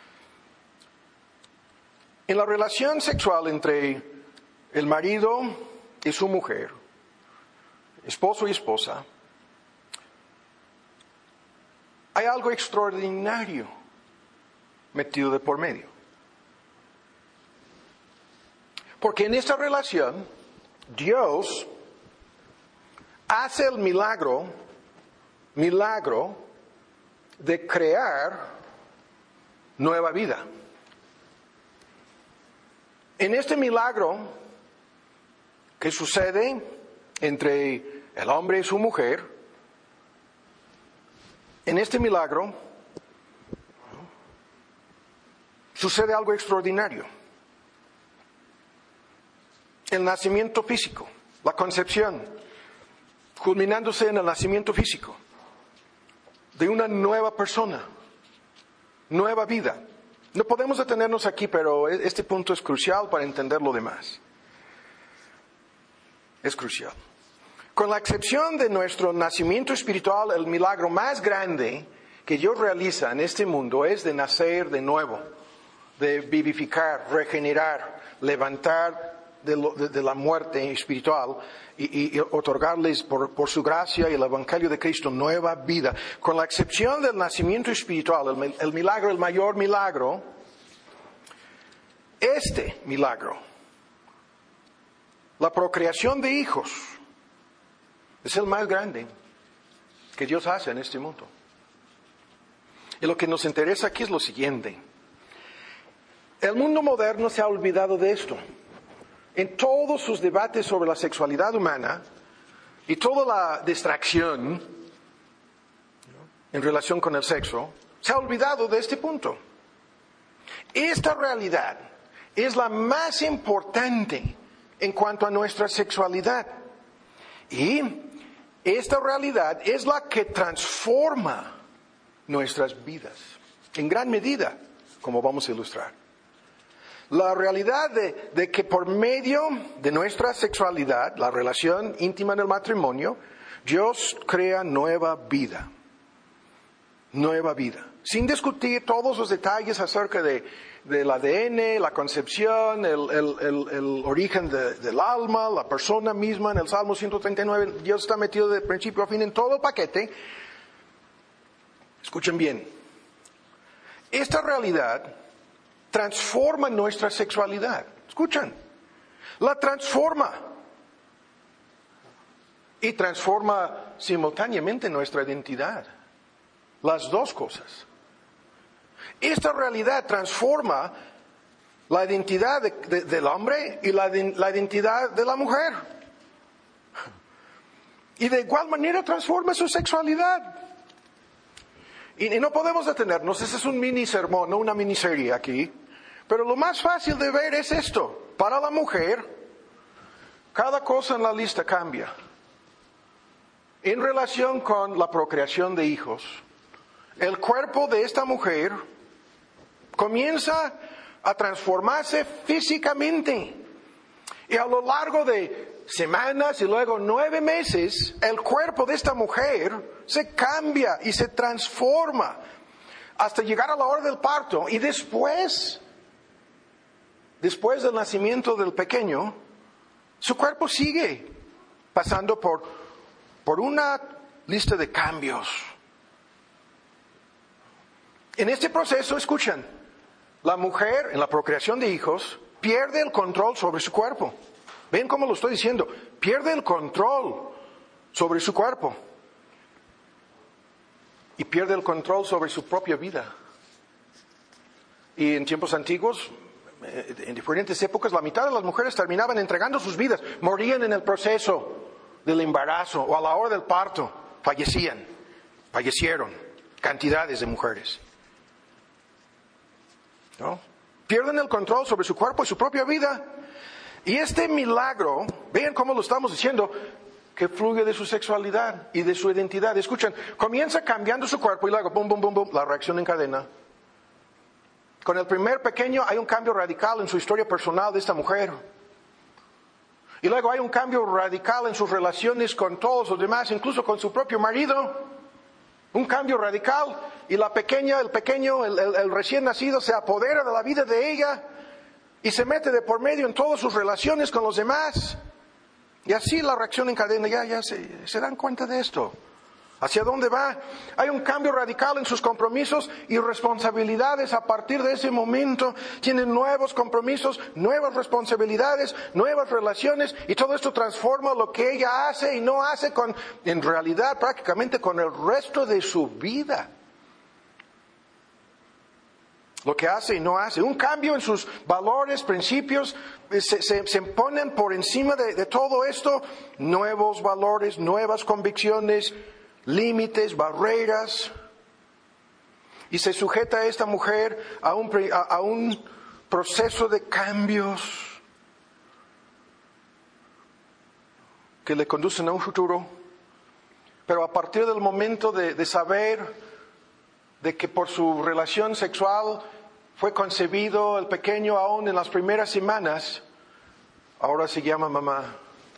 En la relación sexual entre el marido y su mujer, esposo y esposa, hay algo extraordinario metido de por medio. Porque en esta relación, Dios hace el milagro, milagro de crear nueva vida. En este milagro que sucede entre el hombre y su mujer, en este milagro sucede algo extraordinario. El nacimiento físico, la concepción, culminándose en el nacimiento físico de una nueva persona, nueva vida. No podemos detenernos aquí, pero este punto es crucial para entender lo demás. Es crucial. Con la excepción de nuestro nacimiento espiritual, el milagro más grande que Dios realiza en este mundo es de nacer de nuevo, de vivificar, regenerar, levantar de, lo, de, de la muerte espiritual y, y, y otorgarles por, por su gracia y el Evangelio de Cristo nueva vida. Con la excepción del nacimiento espiritual, el, el milagro, el mayor milagro, este milagro, la procreación de hijos, es el más grande que Dios hace en este mundo. Y lo que nos interesa aquí es lo siguiente. El mundo moderno se ha olvidado de esto. En todos sus debates sobre la sexualidad humana y toda la distracción en relación con el sexo, se ha olvidado de este punto. Esta realidad es la más importante en cuanto a nuestra sexualidad. Y esta realidad es la que transforma nuestras vidas, en gran medida, como vamos a ilustrar. La realidad de, de que por medio de nuestra sexualidad, la relación íntima en el matrimonio, Dios crea nueva vida. Nueva vida. Sin discutir todos los detalles acerca de, del A D N, la concepción, el, el, el, el origen de, del alma, la persona misma en el Salmo ciento treinta y nueve, Dios está metido de principio a fin en todo el paquete. Escuchen bien. Esta realidad transforma nuestra sexualidad. Escuchan. La transforma. Y transforma simultáneamente nuestra identidad. Las dos cosas. Esta realidad transforma la identidad de, de, del hombre y la, de, la identidad de la mujer. Y de igual manera transforma su sexualidad. Y, y no podemos detenernos. Ese es un mini sermón, no una miniserie aquí. Pero lo más fácil de ver es esto. Para la mujer, cada cosa en la lista cambia. En relación con la procreación de hijos, el cuerpo de esta mujer comienza a transformarse físicamente. Y a lo largo de semanas y luego nueve meses, el cuerpo de esta mujer se cambia y se transforma hasta llegar a la hora del parto. Y después, después del nacimiento del pequeño, su cuerpo sigue pasando por, por una lista de cambios. En este proceso, escuchan, la mujer en la procreación de hijos pierde el control sobre su cuerpo. ¿Ven cómo lo estoy diciendo? Pierde el control sobre su cuerpo. Y pierde el control sobre su propia vida. Y en tiempos antiguos, en diferentes épocas, la mitad de las mujeres terminaban entregando sus vidas. Morían en el proceso del embarazo o a la hora del parto. Fallecían. Fallecieron cantidades de mujeres. ¿No? Pierden el control sobre su cuerpo y su propia vida. Y este milagro, vean cómo lo estamos diciendo, que fluye de su sexualidad y de su identidad. Escuchen, comienza cambiando su cuerpo y luego, bum, bum, bum, bum, la reacción en cadena. Con el primer pequeño hay un cambio radical en su historia personal de esta mujer. Y luego hay un cambio radical en sus relaciones con todos los demás, incluso con su propio marido. Un cambio radical. Y la pequeña, el pequeño, el, el, el recién nacido se apodera de la vida de ella y se mete de por medio en todas sus relaciones con los demás. Y así la reacción en cadena, ya, ya se, se dan cuenta de esto. ¿Hacia dónde va? Hay un cambio radical en sus compromisos y responsabilidades a partir de ese momento. Tienen nuevos compromisos, nuevas responsabilidades, nuevas relaciones y todo esto transforma lo que ella hace y no hace con, en realidad, prácticamente con el resto de su vida. Lo que hace y no hace. Un cambio en sus valores, principios, se, se, se ponen por encima de, de todo esto. Nuevos valores, nuevas convicciones, límites, barreras, y se sujeta a esta mujer a un, a, a un proceso de cambios que le conducen a un futuro. Pero a partir del momento de, de saber de que por su relación sexual fue concebido el pequeño aún en las primeras semanas, ahora se llama mamá.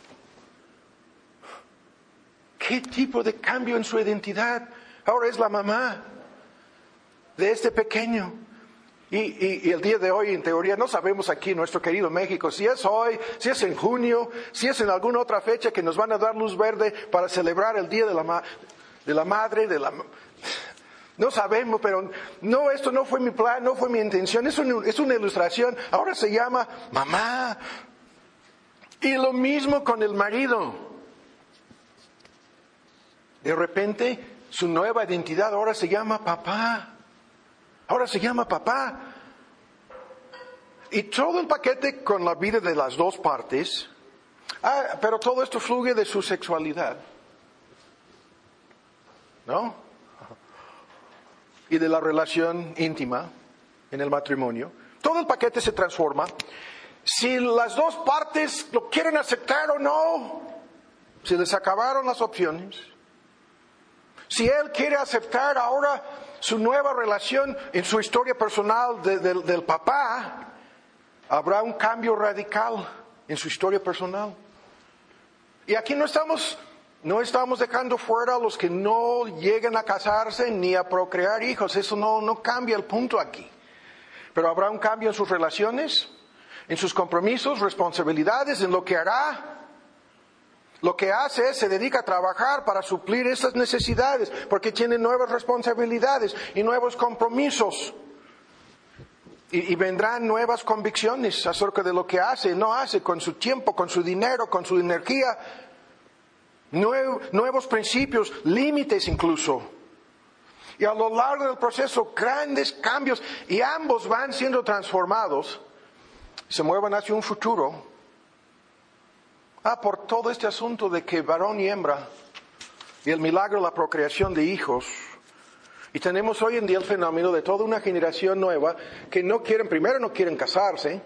¿Qué tipo de cambio en su identidad? Ahora es la mamá de este pequeño. Y, y, y el día de hoy, en teoría, no sabemos aquí en nuestro querido México si es hoy, si es en junio, si es en alguna otra fecha que nos van a dar luz verde para celebrar el Día de la, ma- de la Madre, de la... No sabemos, pero no, esto no fue mi plan, no fue mi intención, es una, es una ilustración. Ahora se llama mamá. Y lo mismo con el marido. De repente, su nueva identidad ahora se llama papá. Ahora se llama papá. Y todo el paquete con la vida de las dos partes. Ah, pero todo esto fluye de su sexualidad. ¿No? Y de la relación íntima en el matrimonio. Todo el paquete se transforma. Si las dos partes lo quieren aceptar o no. Si les acabaron las opciones. Si él quiere aceptar ahora su nueva relación en su historia personal de, de, del papá, habrá un cambio radical en su historia personal. Y aquí no estamos, no estamos dejando fuera a los que no lleguen a casarse ni a procrear hijos. Eso no, no cambia el punto aquí. Pero habrá un cambio en sus relaciones, en sus compromisos, responsabilidades, en lo que hará. Lo que hace es, se dedica a trabajar para suplir esas necesidades, porque tiene nuevas responsabilidades y nuevos compromisos. Y, y vendrán nuevas convicciones acerca de lo que hace y no hace, con su tiempo, con su dinero, con su energía. Nuevo, nuevos principios, límites incluso. Y a lo largo del proceso, grandes cambios, y ambos van siendo transformados, se mueven hacia un futuro. Ah, por todo este asunto de que varón y hembra, y el milagro de la procreación de hijos. Y tenemos hoy en día el fenómeno de toda una generación nueva que no quieren, primero no quieren casarse,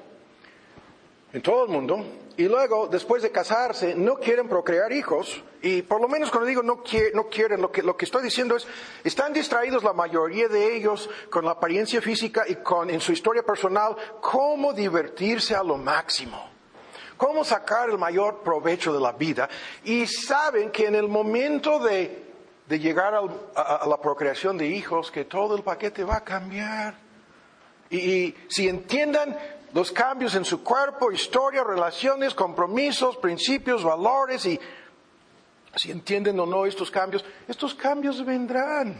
en todo el mundo, y luego, después de casarse, no quieren procrear hijos. Y por lo menos cuando digo no, quiere, no quieren, lo que, lo que estoy diciendo es, están distraídos la mayoría de ellos con la apariencia física y con, en su historia personal, cómo divertirse a lo máximo. Cómo sacar el mayor provecho de la vida. Y saben que en el momento de, de llegar al, a, a la procreación de hijos, que todo el paquete va a cambiar. Y, y si entiendan los cambios en su cuerpo, historia, relaciones, compromisos, principios, valores, y si entienden o no estos cambios, estos cambios vendrán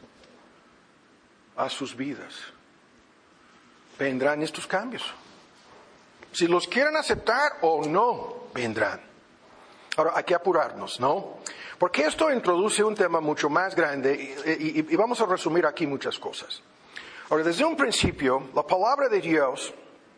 a sus vidas. Vendrán estos cambios. Si los quieren aceptar o no, vendrán. Ahora, hay que apurarnos, ¿no? Porque esto introduce un tema mucho más grande y, y, y vamos a resumir aquí muchas cosas. Ahora, desde un principio, la palabra de Dios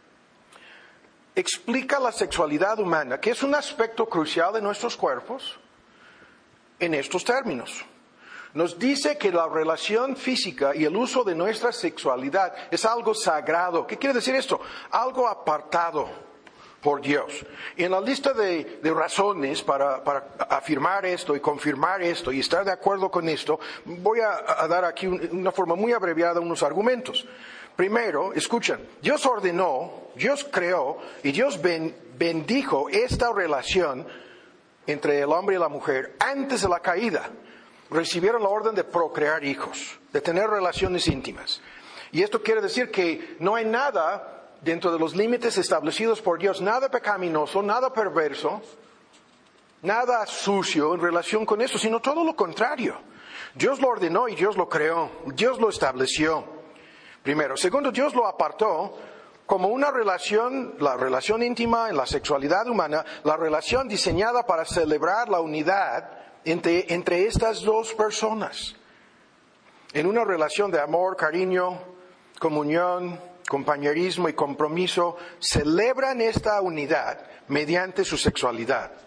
explica la sexualidad humana, que es un aspecto crucial de nuestros cuerpos, en estos términos. Nos dice que la relación física y el uso de nuestra sexualidad es algo sagrado. ¿Qué quiere decir esto? Algo apartado por Dios. Y en la lista de, de razones para, para afirmar esto y confirmar esto y estar de acuerdo con esto, voy a, a dar aquí un, una forma muy abreviada unos argumentos. Primero, escuchen, Dios ordenó, Dios creó y Dios ben, bendijo esta relación entre el hombre y la mujer antes de la caída. Recibieron la orden de procrear hijos, de tener relaciones íntimas. Y esto quiere decir que no hay nada dentro de los límites establecidos por Dios, nada pecaminoso, nada perverso, nada sucio en relación con esto, sino todo lo contrario. Dios lo ordenó y Dios lo creó, Dios lo estableció. Primero. Segundo, Dios lo apartó como una relación, la relación íntima en la sexualidad humana, la relación diseñada para celebrar la unidad Entre, entre estas dos personas, en una relación de amor, cariño, comunión, compañerismo y compromiso, celebran esta unidad mediante su sexualidad.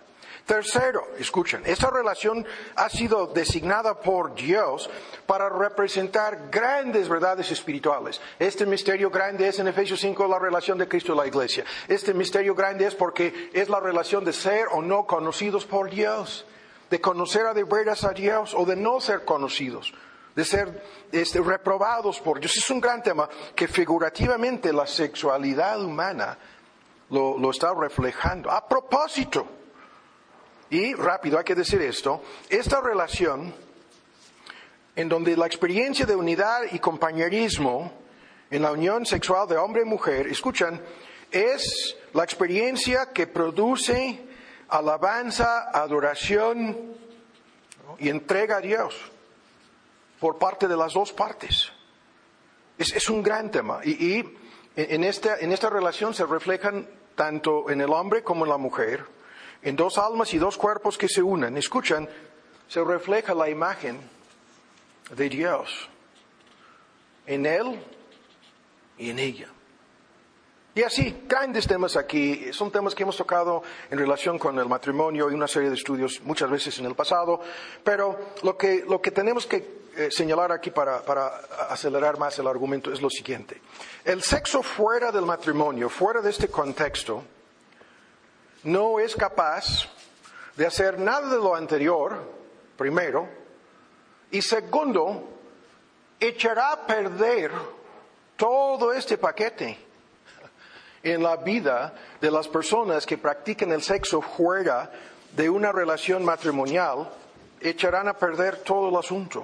Tercero, escuchen, esta relación ha sido designada por Dios para representar grandes verdades espirituales. Este misterio grande es en Efesios cinco la relación de Cristo y la iglesia. Este misterio grande es porque es la relación de ser o no conocidos por Dios, de conocer a de veras a Dios o de no ser conocidos, de ser este, reprobados por Dios. Es un gran tema que figurativamente la sexualidad humana lo, lo está reflejando. A propósito, y rápido hay que decir esto, esta relación en donde la experiencia de unidad y compañerismo en la unión sexual de hombre y mujer, escuchan, es la experiencia que produce alabanza, adoración y entrega a Dios por parte de las dos partes. Es, es un gran tema y, y en, esta, en esta relación se reflejan tanto en el hombre como en la mujer, en dos almas y dos cuerpos que se unen. Escuchan, se refleja la imagen de Dios en Él y en ella. Y así, grandes temas aquí, son temas que hemos tocado en relación con el matrimonio y una serie de estudios muchas veces en el pasado, pero lo que, lo que tenemos que eh, señalar aquí para, para acelerar más el argumento es lo siguiente. El sexo fuera del matrimonio, fuera de este contexto, no es capaz de hacer nada de lo anterior, primero, y segundo, echará a perder todo este paquete en la vida de las personas que practican el sexo fuera de una relación matrimonial, echarán a perder todo el asunto.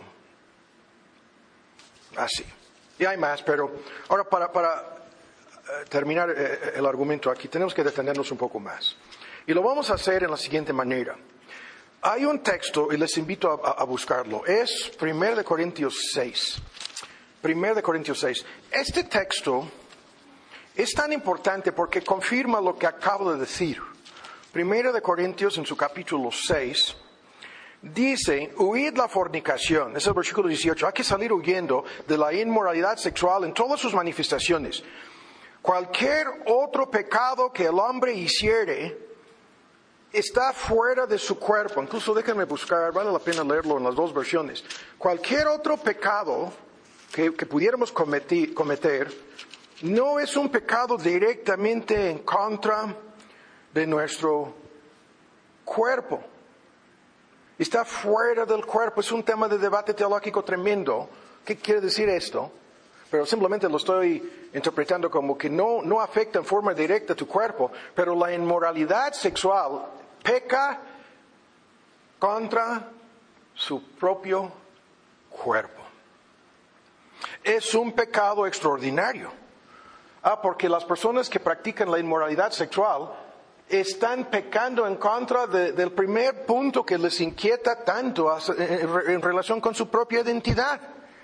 Así. Y hay más, pero ahora para, para terminar el argumento aquí, tenemos que detenernos un poco más. Y lo vamos a hacer en la siguiente manera. Hay un texto, y les invito a, a buscarlo, es primero de Corintios seis. primero de Corintios seis. Este texto es tan importante porque confirma lo que acabo de decir. primero de Corintios, en su capítulo seis, dice, huid la fornicación. Es el versículo dieciocho. Hay que salir huyendo de la inmoralidad sexual en todas sus manifestaciones. Cualquier otro pecado que el hombre hiciere está fuera de su cuerpo. Incluso déjenme buscar, vale la pena leerlo en las dos versiones. Cualquier otro pecado que, que pudiéramos cometer, cometer no es un pecado directamente en contra de nuestro cuerpo. Está fuera del cuerpo. Es un tema de debate teológico tremendo. ¿Qué quiere decir esto? Pero simplemente lo estoy interpretando como que no, no afecta en forma directa a tu cuerpo, pero la inmoralidad sexual peca contra su propio cuerpo. Es un pecado extraordinario. Ah, porque las personas que practican la inmoralidad sexual están pecando en contra de, del primer punto que les inquieta tanto en, en relación con su propia identidad.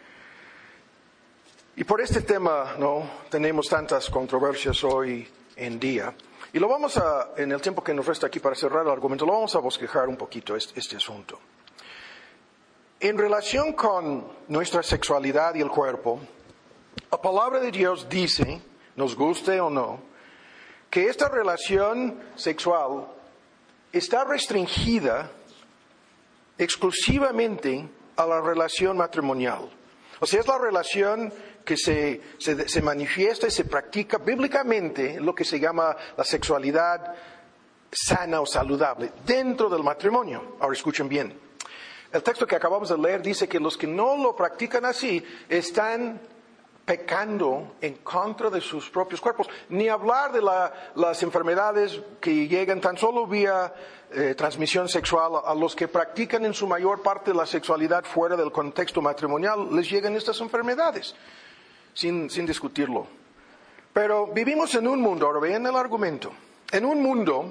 Y por este tema, no, tenemos tantas controversias hoy en día. Y lo vamos a, en el tiempo que nos resta aquí para cerrar el argumento, lo vamos a bosquejar un poquito este, este asunto. En relación con nuestra sexualidad y el cuerpo, la palabra de Dios dice, nos guste o no, que esta relación sexual está restringida exclusivamente a la relación matrimonial. O sea, es la relación que se, se, se manifiesta y se practica bíblicamente, lo que se llama la sexualidad sana o saludable, dentro del matrimonio. Ahora escuchen bien. El texto que acabamos de leer dice que los que no lo practican así están pecando en contra de sus propios cuerpos. Ni hablar de la, las enfermedades que llegan tan solo vía eh, transmisión sexual. A los que practican en su mayor parte la sexualidad fuera del contexto matrimonial, les llegan estas enfermedades, sin, sin discutirlo. Pero vivimos en un mundo, ahora vean el argumento, en un mundo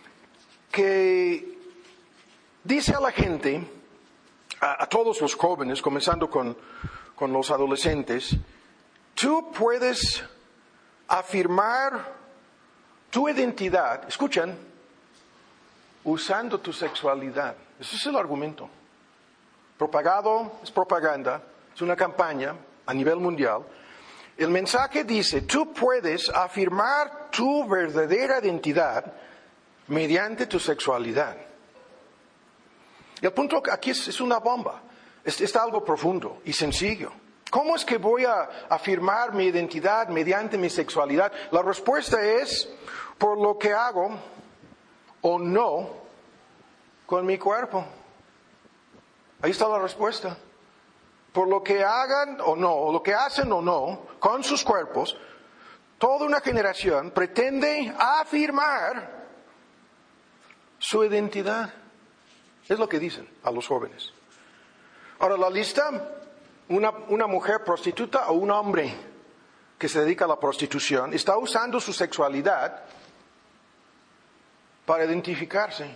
que dice a la gente, a, a todos los jóvenes, comenzando con, con los adolescentes, tú puedes afirmar tu identidad, escuchan, usando tu sexualidad. Ese es el argumento. Propagado, es propaganda, es una campaña a nivel mundial. El mensaje dice, tú puedes afirmar tu verdadera identidad mediante tu sexualidad. Y el punto aquí es, es una bomba. Es, es algo profundo y sencillo. ¿Cómo es que voy a afirmar mi identidad mediante mi sexualidad? La respuesta es por lo que hago o no con mi cuerpo. Ahí está la respuesta. Por lo que hagan o no, o lo que hacen o no con sus cuerpos, toda una generación pretende afirmar su identidad. Es lo que dicen a los jóvenes. Ahora, la lista, una, una mujer prostituta o un hombre que se dedica a la prostitución, está usando su sexualidad para identificarse.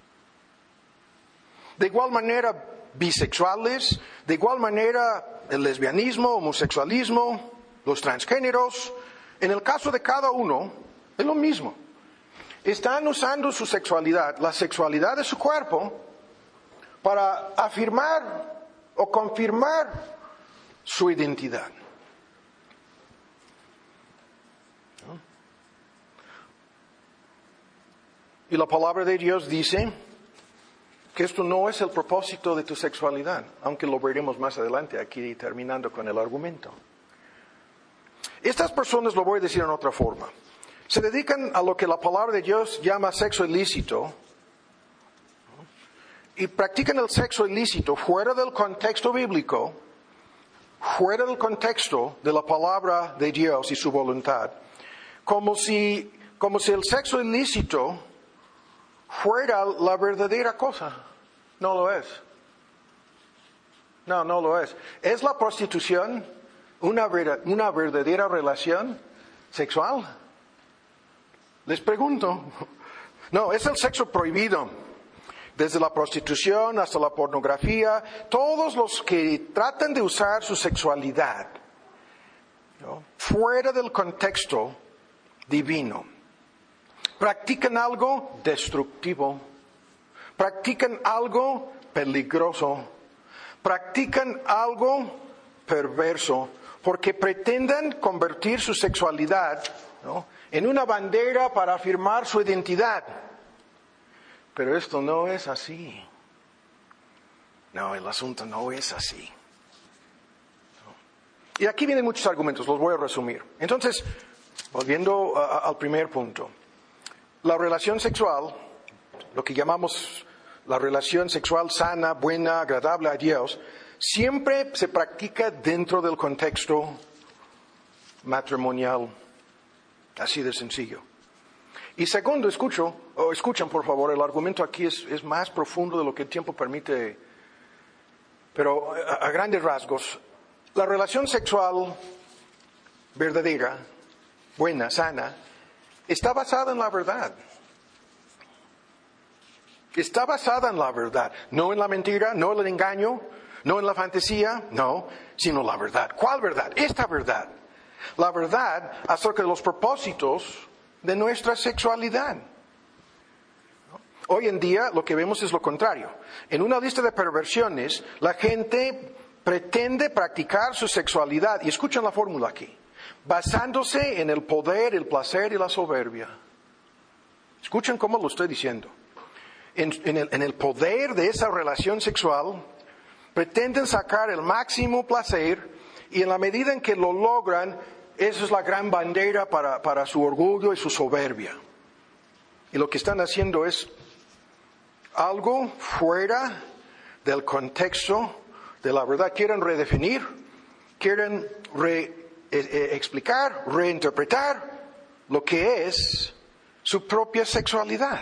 De igual manera, bisexuales, de igual manera, el lesbianismo, homosexualismo, los transgéneros, en el caso de cada uno, es lo mismo. Están usando su sexualidad, la sexualidad de su cuerpo, para afirmar o confirmar su identidad. Y la palabra de Dios dice que esto no es el propósito de tu sexualidad, aunque lo veremos más adelante aquí terminando con el argumento. Estas personas, lo voy a decir en otra forma, se dedican a lo que la palabra de Dios llama sexo ilícito y practican el sexo ilícito fuera del contexto bíblico, fuera del contexto de la palabra de Dios y su voluntad, como si, como si el sexo ilícito fuera la verdadera cosa. No lo es. No, no lo es. ¿Es la prostitución una, una verdadera relación sexual? Les pregunto. No, es el sexo prohibido. Desde la prostitución hasta la pornografía, todos los que tratan de usar su sexualidad, ¿no?, fuera del contexto divino, practican algo destructivo, practican algo peligroso, practican algo perverso, porque pretenden convertir su sexualidad, ¿no?, en una bandera para afirmar su identidad. Pero esto no es así. No, el asunto no es así. No. Y aquí vienen muchos argumentos, los voy a resumir. Entonces, volviendo a, a, al primer punto. La relación sexual, lo que llamamos la relación sexual sana, buena, agradable a Dios, siempre se practica dentro del contexto matrimonial. Así de sencillo. Y segundo, escucho, o escuchan por favor, el argumento aquí es, es más profundo de lo que el tiempo permite, pero a, a grandes rasgos, la relación sexual verdadera, buena, sana, está basada en la verdad. Está basada en la verdad, no en la mentira, no en el engaño, no en la fantasía, no, sino la verdad. ¿Cuál verdad? Esta verdad. La verdad acerca de los propósitos de nuestra sexualidad. Hoy en día lo que vemos es lo contrario. En una lista de perversiones, la gente pretende practicar su sexualidad, y escuchen la fórmula aquí, basándose en el poder, el placer y la soberbia. Escuchen cómo lo estoy diciendo. En, en, el, en el poder de esa relación sexual, pretenden sacar el máximo placer, y en la medida en que lo logran, esa es la gran bandera para, para su orgullo y su soberbia. Y lo que están haciendo es algo fuera del contexto de la verdad. Quieren redefinir, quieren re, eh, eh, explicar, reinterpretar lo que es su propia sexualidad.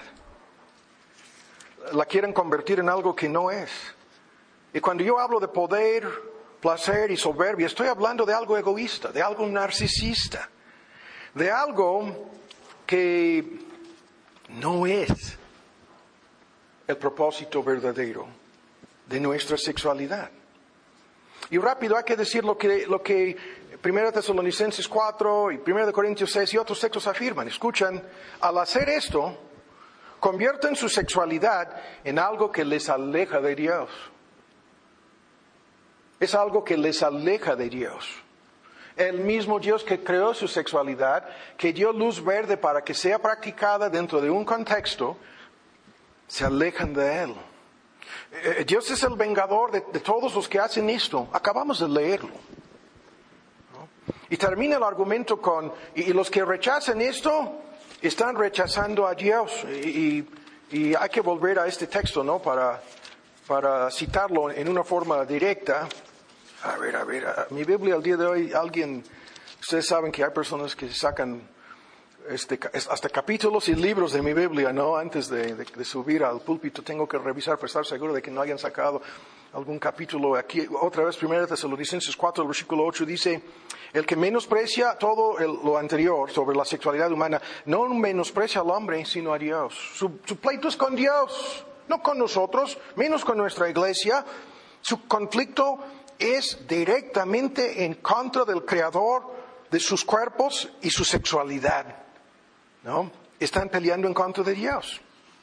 La quieren convertir en algo que no es. Y cuando yo hablo de poder, placer y soberbia, estoy hablando de algo egoísta, de algo narcisista, de algo que no es el propósito verdadero de nuestra sexualidad. Y rápido hay que decir lo que, lo que primera Tesalonicenses cuatro y primera Corintios seis y otros textos afirman. Escuchan, al hacer esto, convierten su sexualidad en algo que les aleja de Dios. Es algo que les aleja de Dios. El mismo Dios que creó su sexualidad, que dio luz verde para que sea practicada dentro de un contexto, se alejan de Él. Eh, Dios es el vengador de, de todos los que hacen esto. Acabamos de leerlo. ¿No? Y termina el argumento con, y, y los que rechazan esto, están rechazando a Dios. Y, y, y hay que volver a este texto, ¿no? Para, para citarlo en una forma directa. A ver, a ver, a, mi Biblia al día de hoy, alguien, ustedes saben que hay personas que sacan este, hasta capítulos y libros de mi Biblia, ¿no? Antes de, de, de subir al púlpito tengo que revisar para estar seguro de que no hayan sacado algún capítulo. Aquí, otra vez, primera Tesalonicenses cuatro, el versículo ocho dice, el que menosprecia todo el, lo anterior sobre la sexualidad humana, no menosprecia al hombre, sino a Dios. Su, su pleito es con Dios, no con nosotros, menos con nuestra iglesia. Su conflicto es directamente en contra del Creador de sus cuerpos y su sexualidad, ¿no? Están peleando en contra de Dios.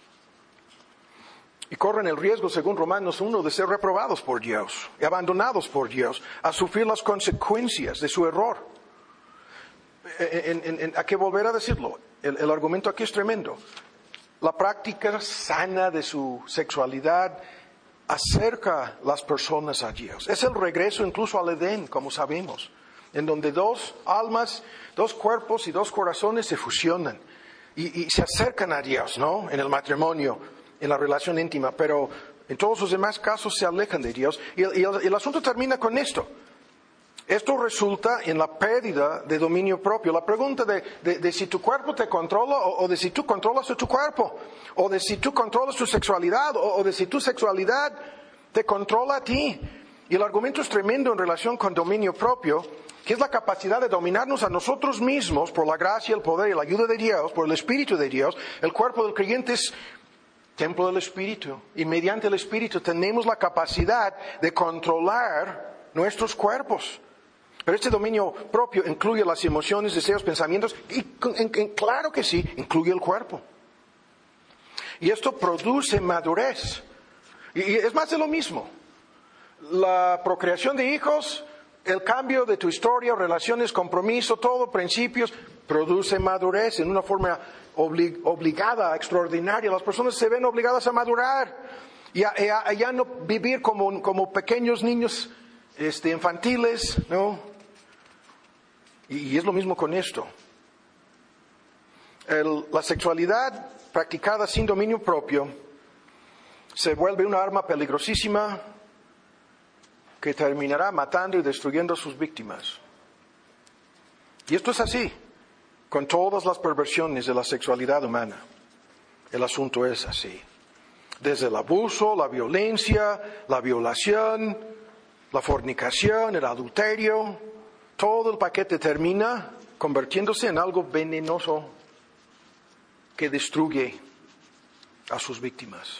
Y corren el riesgo, según Romanos uno, de ser reprobados por Dios y abandonados por Dios, a sufrir las consecuencias de su error. En, en, en, hay que volver a decirlo, el, el argumento aquí es tremendo. La práctica sana de su sexualidad acerca a las personas a Dios. Es el regreso incluso al Edén, como sabemos, en donde dos almas, dos cuerpos y dos corazones se fusionan y, y se acercan a Dios, ¿no? En el matrimonio, en la relación íntima, pero en todos los demás casos se alejan de Dios. Y el, y el, el asunto termina con esto. Esto resulta en la pérdida de dominio propio. La pregunta de, de, de si tu cuerpo te controla o, o de si tú controlas a tu cuerpo, o de si tú controlas tu sexualidad o, o de si tu sexualidad te controla a ti. Y el argumento es tremendo en relación con dominio propio, que es la capacidad de dominarnos a nosotros mismos por la gracia, el poder y la ayuda de Dios, por el Espíritu de Dios. El cuerpo del creyente es templo del Espíritu y mediante el Espíritu tenemos la capacidad de controlar nuestros cuerpos. Pero este dominio propio incluye las emociones, deseos, pensamientos y en, en, claro que sí, incluye el cuerpo. Y esto produce madurez. Y, y es más de lo mismo. La procreación de hijos, el cambio de tu historia, relaciones, compromiso, todo, principios, produce madurez en una forma oblig, obligada, extraordinaria. Las personas se ven obligadas a madurar y a, a, a ya no vivir como, como pequeños niños este, infantiles, ¿no? Y es lo mismo con esto. El, la sexualidad practicada sin dominio propio se vuelve una arma peligrosísima que terminará matando y destruyendo a sus víctimas. Y esto es así, con todas las perversiones de la sexualidad humana. El asunto es así. Desde el abuso, la violencia, la violación, la fornicación, el adulterio, todo el paquete termina convirtiéndose en algo venenoso que destruye a sus víctimas.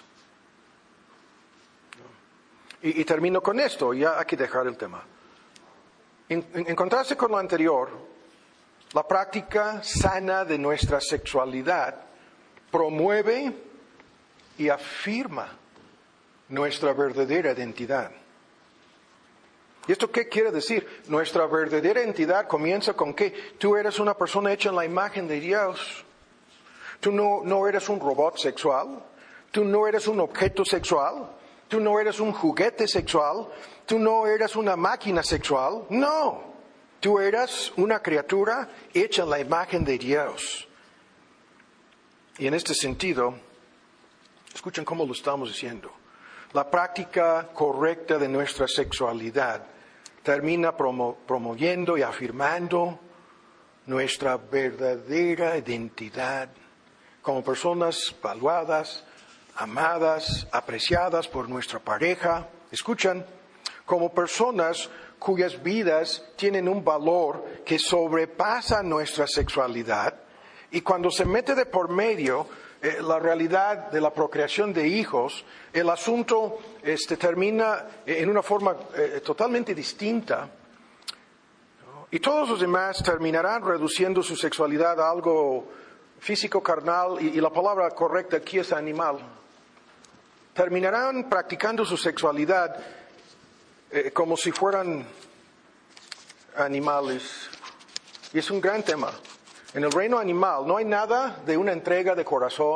Y, y termino con esto, ya hay que dejar el tema. En, en, en contraste con lo anterior, la práctica sana de nuestra sexualidad promueve y afirma nuestra verdadera identidad. ¿Y esto qué quiere decir? Nuestra verdadera identidad comienza con que tú eres una persona hecha en la imagen de Dios. Tú no, no eres un robot sexual. Tú no eres un objeto sexual. Tú no eres un juguete sexual. Tú no eres una máquina sexual. No. Tú eres una criatura hecha en la imagen de Dios. Y en este sentido, escuchen cómo lo estamos diciendo. La práctica correcta de nuestra sexualidad termina promo- promoviendo y afirmando nuestra verdadera identidad como personas valuadas, amadas, apreciadas por nuestra pareja. Escuchan, como personas cuyas vidas tienen un valor que sobrepasa nuestra sexualidad y cuando se mete de por medio eh, la realidad de la procreación de hijos, el asunto este, termina en una forma eh, totalmente distinta, ¿no? Y todos los demás terminarán reduciendo su sexualidad a algo físico, carnal, y, y la palabra correcta aquí es animal. Terminarán practicando su sexualidad eh, como si fueran animales. Y es un gran tema. En el reino animal no hay nada de una entrega de corazón,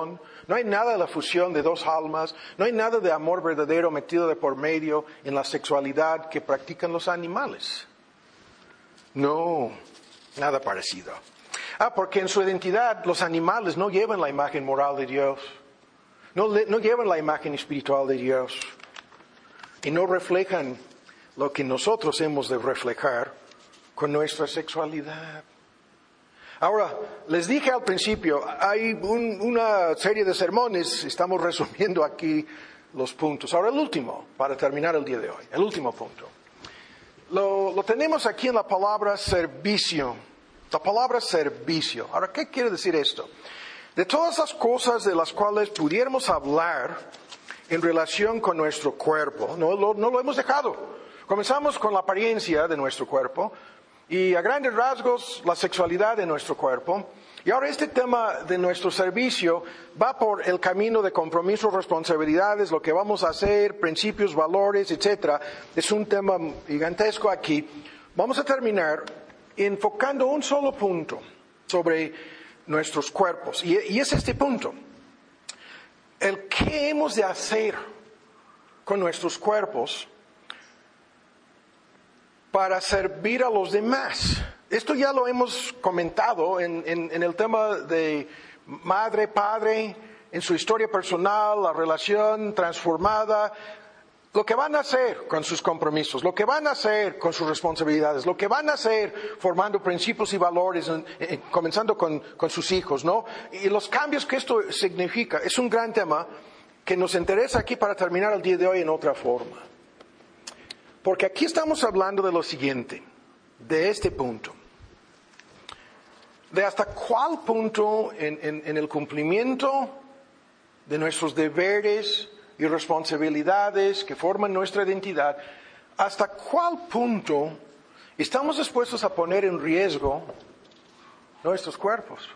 no hay nada de la fusión de dos almas, no hay nada de amor verdadero metido de por medio en la sexualidad que practican los animales. No, nada parecido. Ah, porque en su identidad los animales no llevan la imagen moral de Dios, no, no llevan la imagen espiritual de Dios y no reflejan lo que nosotros hemos de reflejar con nuestra sexualidad. Ahora, les dije al principio, hay un, una serie de sermones, estamos resumiendo aquí los puntos. Ahora el último, para terminar el día de hoy, el último punto. Lo, lo tenemos aquí en la palabra servicio. La palabra servicio. Ahora, ¿qué quiere decir esto? De todas las cosas de las cuales pudiéramos hablar en relación con nuestro cuerpo, no lo, no lo hemos dejado. Comenzamos con la apariencia de nuestro cuerpo y a grandes rasgos la sexualidad de nuestro cuerpo. Y ahora este tema de nuestro servicio va por el camino de compromisos, responsabilidades, lo que vamos a hacer, principios, valores, etcétera. Es un tema gigantesco aquí. Vamos a terminar enfocando un solo punto sobre nuestros cuerpos. Y, y es este punto. El qué hemos de hacer con nuestros cuerpos para servir a los demás. Esto ya lo hemos comentado en, en, en el tema de madre, padre, en su historia personal, la relación transformada, lo que van a hacer con sus compromisos, lo que van a hacer con sus responsabilidades, lo que van a hacer formando principios y valores, en, en, comenzando con, con sus hijos, ¿no? Y los cambios que esto significa. Es un gran tema que nos interesa aquí para terminar el día de hoy en otra forma. Porque aquí estamos hablando de lo siguiente, de este punto. De hasta cuál punto en, en, en el cumplimiento de nuestros deberes y responsabilidades que forman nuestra identidad, hasta cuál punto estamos dispuestos a poner en riesgo nuestros cuerpos.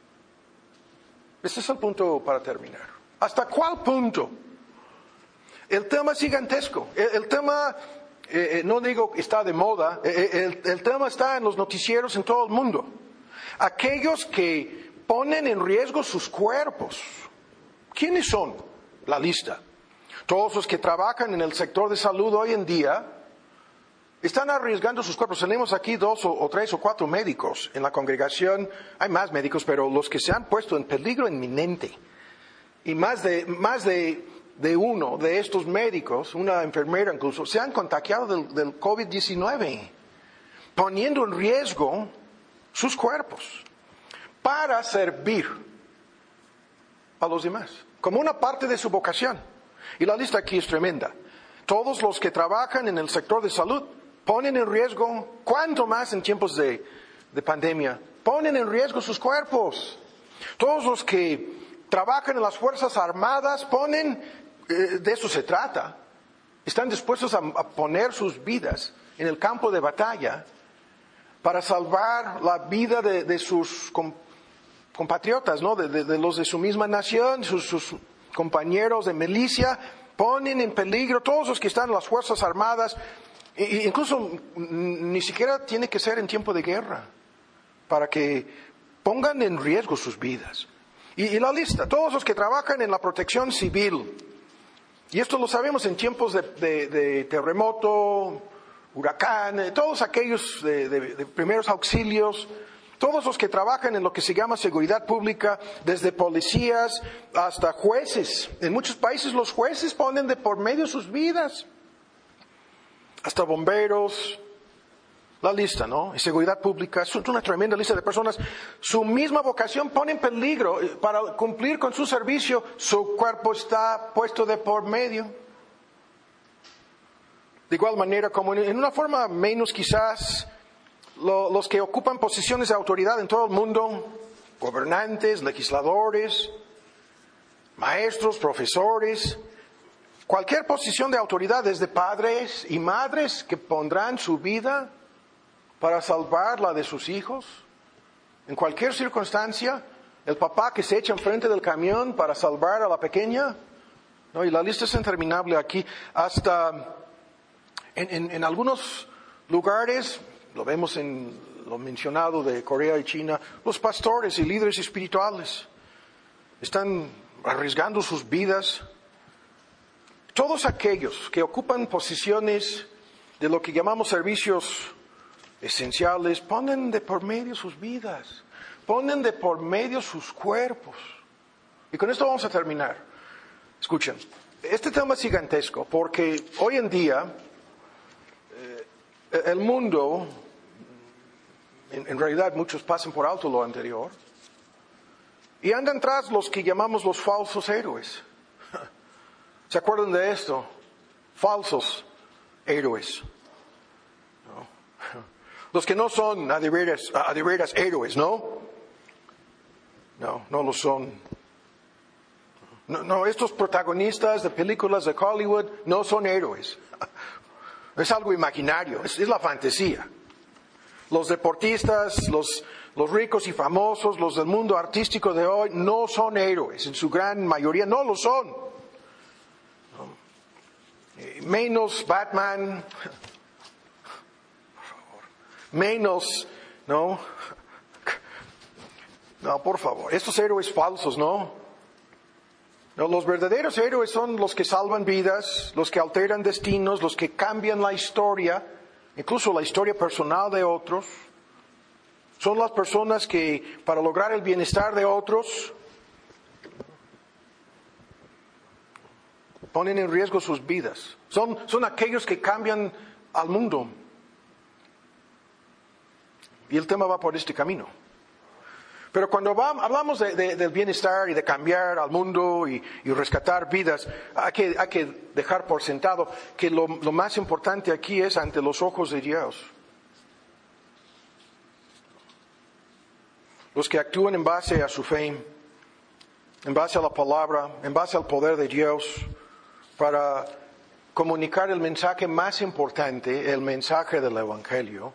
Este es el punto para terminar. ¿Hasta cuál punto? El tema es gigantesco. El, el tema, eh, no digo está de moda, eh, el, el tema está en los noticieros en todo el mundo. Aquellos que ponen en riesgo sus cuerpos. ¿Quiénes son? La lista. Todos los que trabajan en el sector de salud hoy en día están arriesgando sus cuerpos. Tenemos aquí dos o, o tres o cuatro médicos en la congregación. Hay más médicos, pero los que se han puesto en peligro inminente. Y más de, más de, de uno de estos médicos, una enfermera incluso, se han contagiado del, del COVID diecinueve, poniendo en riesgo sus cuerpos para servir a los demás, como una parte de su vocación. Y la lista aquí es tremenda. Todos los que trabajan en el sector de salud ponen en riesgo, cuánto más en tiempos de, de pandemia, ponen en riesgo sus cuerpos. Todos los que trabajan en las Fuerzas Armadas ponen, eh, de eso se trata, están dispuestos a, a poner sus vidas en el campo de batalla para salvar la vida de, de sus com, compatriotas, ¿no? De, de, de los de su misma nación, sus, sus compañeros de milicia, ponen en peligro todos los que están en las Fuerzas Armadas, e incluso ni siquiera tiene que ser en tiempo de guerra, para que pongan en riesgo sus vidas. Y, y la lista, todos los que trabajan en la protección civil, y esto lo sabemos en tiempos de, de, de terremoto, huracán, todos aquellos de, de, de primeros auxilios, todos los que trabajan en lo que se llama seguridad pública, desde policías hasta jueces. En muchos países los jueces ponen de por medio sus vidas. Hasta bomberos, la lista, ¿no? Y seguridad pública, es una tremenda lista de personas. Su misma vocación pone en peligro para cumplir con su servicio. Su cuerpo está puesto de por medio. De igual manera, como en una forma menos quizás, Lo, los que ocupan posiciones de autoridad en todo el mundo, gobernantes, legisladores, maestros, profesores, cualquier posición de autoridad, desde padres y madres que pondrán su vida para salvar la de sus hijos, en cualquier circunstancia, el papá que se echa enfrente del camión para salvar a la pequeña, ¿no? Y la lista es interminable aquí, hasta en, en, en algunos lugares. Lo vemos en lo mencionado de Corea y China. Los pastores y líderes espirituales están arriesgando sus vidas. Todos aquellos que ocupan posiciones de lo que llamamos servicios esenciales, ponen de por medio sus vidas, ponen de por medio sus cuerpos. Y con esto vamos a terminar. Escuchen, este tema es gigantesco porque hoy en día eh, el mundo, en, en realidad muchos pasan por alto lo anterior, y andan tras los que llamamos los falsos héroes. ¿Se acuerdan de esto? Falsos héroes. ¿No? Los que no son a de veras, a de veras héroes, ¿no? No, no lo son. No, no, estos protagonistas de películas de Hollywood no son héroes. Es algo imaginario, es, es la fantasía. Los deportistas, los, los ricos y famosos, los del mundo artístico de hoy, no son héroes. En su gran mayoría no lo son. No. Menos Batman. Por favor. Menos, ¿no? No, por favor. Estos héroes falsos, ¿no? No, los verdaderos héroes son los que salvan vidas, los que alteran destinos, los que cambian la historia, incluso la historia personal de otros. Son las personas que, para lograr el bienestar de otros, ponen en riesgo sus vidas. Son, son aquellos que cambian al mundo. Y el tema va por este camino. Pero cuando va, hablamos de, de, del bienestar y de cambiar al mundo y, y rescatar vidas, hay que, hay que dejar por sentado que lo, lo más importante aquí es ante los ojos de Dios. Los que actúan en base a su fe, en base a la palabra, en base al poder de Dios, para comunicar el mensaje más importante, el mensaje del Evangelio,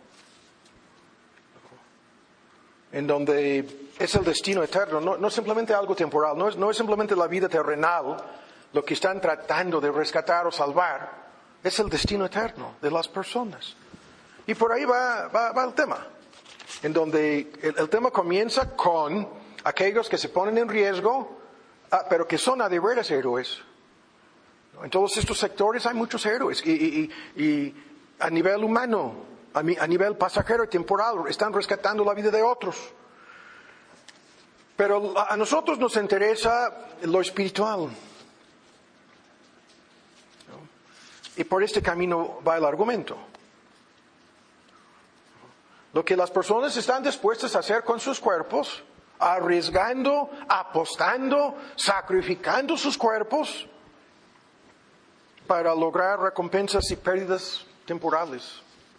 en donde es el destino eterno, no, no simplemente algo temporal, no es, no es simplemente la vida terrenal lo que están tratando de rescatar o salvar, es el destino eterno de las personas. Y por ahí va, va, va el tema, en donde el, el tema comienza con aquellos que se ponen en riesgo, ah, pero que son a de veras héroes. En todos estos sectores hay muchos héroes, y, y, y, y a nivel humano, a, mi, a nivel pasajero y temporal, están rescatando la vida de otros. Pero a nosotros nos interesa lo espiritual. ¿No? Y por este camino va el argumento. Lo que las personas están dispuestas a hacer con sus cuerpos, arriesgando, apostando, sacrificando sus cuerpos para lograr recompensas y pérdidas temporales.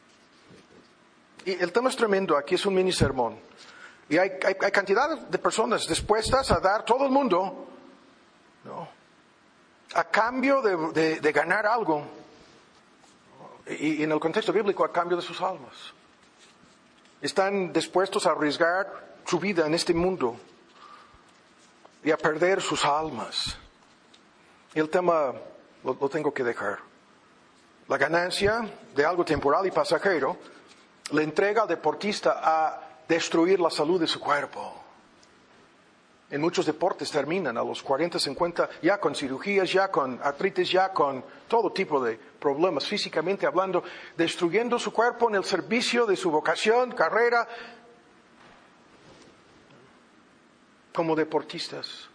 Y el tema es tremendo, aquí es un mini sermón. Y hay, hay, hay cantidad de personas dispuestas a dar todo el mundo, ¿no?, a cambio de, de, de ganar algo. Y, y en el contexto bíblico, a cambio de sus almas. Están dispuestos a arriesgar su vida en este mundo y a perder sus almas. Y el tema lo, lo tengo que dejar. La ganancia de algo temporal y pasajero le entrega al deportista a destruir la salud de su cuerpo. En muchos deportes terminan a los cuarenta, cincuenta, ya con cirugías, ya con artritis, ya con todo tipo de problemas físicamente hablando, destruyendo su cuerpo en el servicio de su vocación, carrera, como deportistas.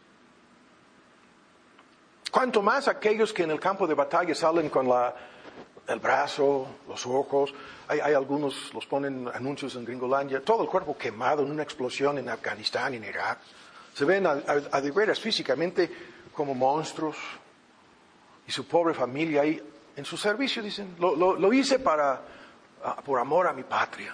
Cuanto más aquellos que en el campo de batalla salen con la, el brazo, los ojos, hay, hay algunos, los ponen anuncios en Gringolandia, todo el cuerpo quemado en una explosión en Afganistán, en Irak. Se ven a, a, a de veras físicamente como monstruos. Y su pobre familia ahí en su servicio dicen, lo, lo, lo hice para, uh, por amor a mi patria.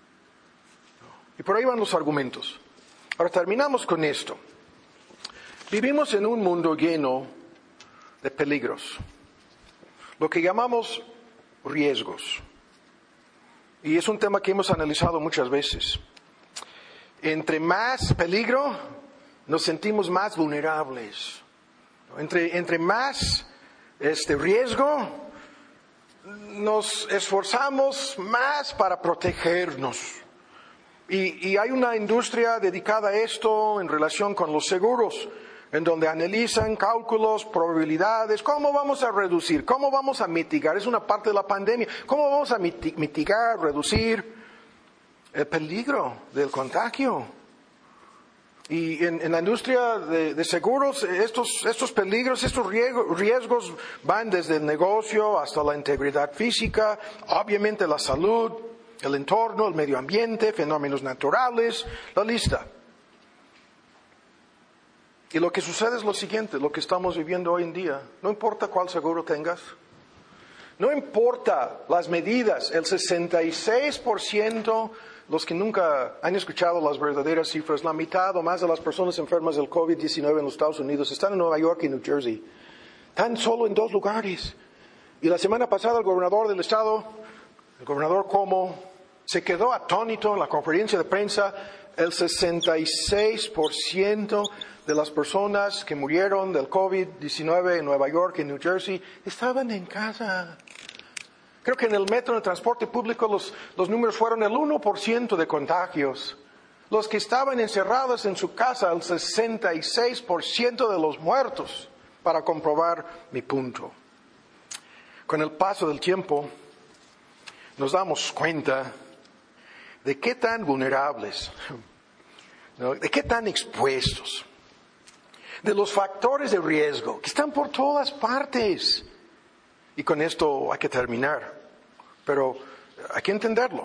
Y por ahí van los argumentos. Ahora terminamos con esto. Vivimos en un mundo lleno de peligros. Lo que llamamos riesgos. Y es un tema que hemos analizado muchas veces. Entre más peligro, nos sentimos más vulnerables. Entre, entre más este riesgo, nos esforzamos más para protegernos. Y, y hay una industria dedicada a esto en relación con los seguros. en donde analizan cálculos, probabilidades, cómo vamos a reducir, cómo vamos a mitigar, es una parte de la pandemia, cómo vamos a mitigar, reducir el peligro del contagio. Y en, en la industria de, de seguros, estos, estos peligros, estos riesgos, riesgos van desde el negocio hasta la integridad física, obviamente la salud, el entorno, el medio ambiente, fenómenos naturales, la lista. Y lo que sucede es lo siguiente, lo que estamos viviendo hoy en día. No importa cuál seguro tengas, no importa las medidas, el sesenta y seis por ciento, los que nunca han escuchado las verdaderas cifras, la mitad o más de las personas enfermas del COVID diecinueve en los Estados Unidos están en Nueva York y New Jersey. Están solo en dos lugares. Y la semana pasada el gobernador del estado, el gobernador Cuomo, se quedó atónito en la conferencia de prensa. El sesenta y seis por ciento de las personas que murieron del COVID diecinueve en Nueva York y New Jersey estaban en casa. Creo que en el metro, en el transporte público, los, los números fueron el uno por ciento de contagios. Los que estaban encerrados en su casa, el sesenta y seis por ciento de los muertos, para comprobar mi punto. Con el paso del tiempo, nos damos cuenta de qué tan vulnerables, ¿no? De qué tan expuestos, de los factores de riesgo que están por todas partes. Y con esto hay que terminar, pero hay que entenderlo.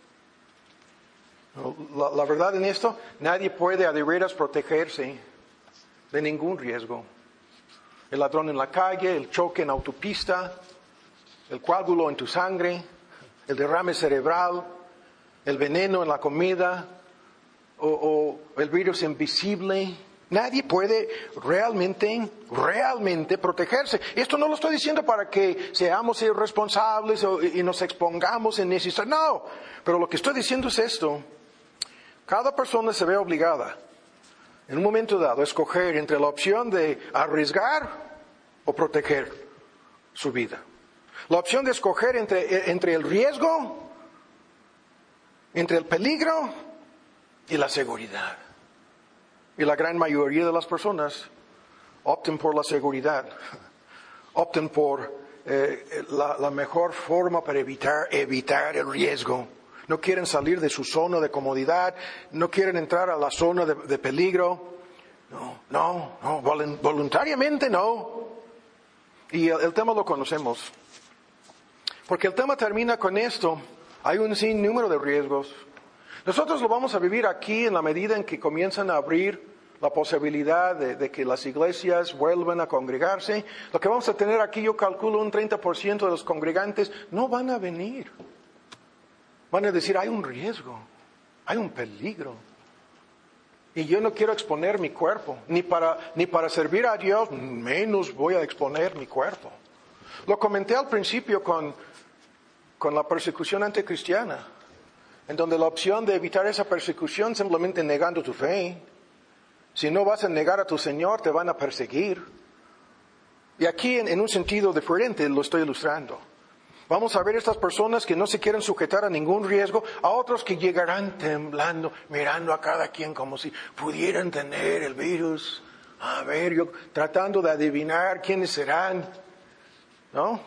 La, la verdad en esto, nadie puede a de veras protegerse de ningún riesgo. El ladrón en la calle, el choque en autopista, el coágulo en tu sangre, el derrame cerebral, el veneno en la comida, o, o el virus invisible. Nadie puede realmente, realmente protegerse. Esto no lo estoy diciendo para que seamos irresponsables o, y nos expongamos en necesidad. No, pero lo que estoy diciendo es esto. Cada persona se ve obligada, en un momento dado, a escoger entre la opción de arriesgar o proteger su vida. La opción de escoger entre, entre el riesgo, entre el peligro y la seguridad. Y la gran mayoría de las personas opten por la seguridad, opten por eh, la, la mejor forma para evitar, evitar el riesgo. No quieren salir de su zona de comodidad, no quieren entrar a la zona de, de peligro. No, no, no, voluntariamente no. Y el, el tema lo conocemos. Porque el tema termina con esto. Hay un sinnúmero de riesgos. Nosotros lo vamos a vivir aquí en la medida en que comienzan a abrir la posibilidad de, de que las iglesias vuelvan a congregarse. Lo que vamos a tener aquí, yo calculo, un treinta por ciento de los congregantes no van a venir. Van a decir, hay un riesgo, hay un peligro. Y yo no quiero exponer mi cuerpo, ni para, ni para servir a Dios, menos voy a exponer mi cuerpo. Lo comenté al principio con, con la persecución anticristiana, en donde la opción de evitar esa persecución simplemente negando tu fe. Si no vas a negar a tu Señor, te van a perseguir. Y aquí en, en un sentido diferente lo estoy ilustrando. Vamos a ver estas personas que no se quieren sujetar a ningún riesgo, a otros que llegarán temblando, mirando a cada quien como si pudieran tener el virus. A ver, yo tratando de adivinar quiénes serán, ¿no?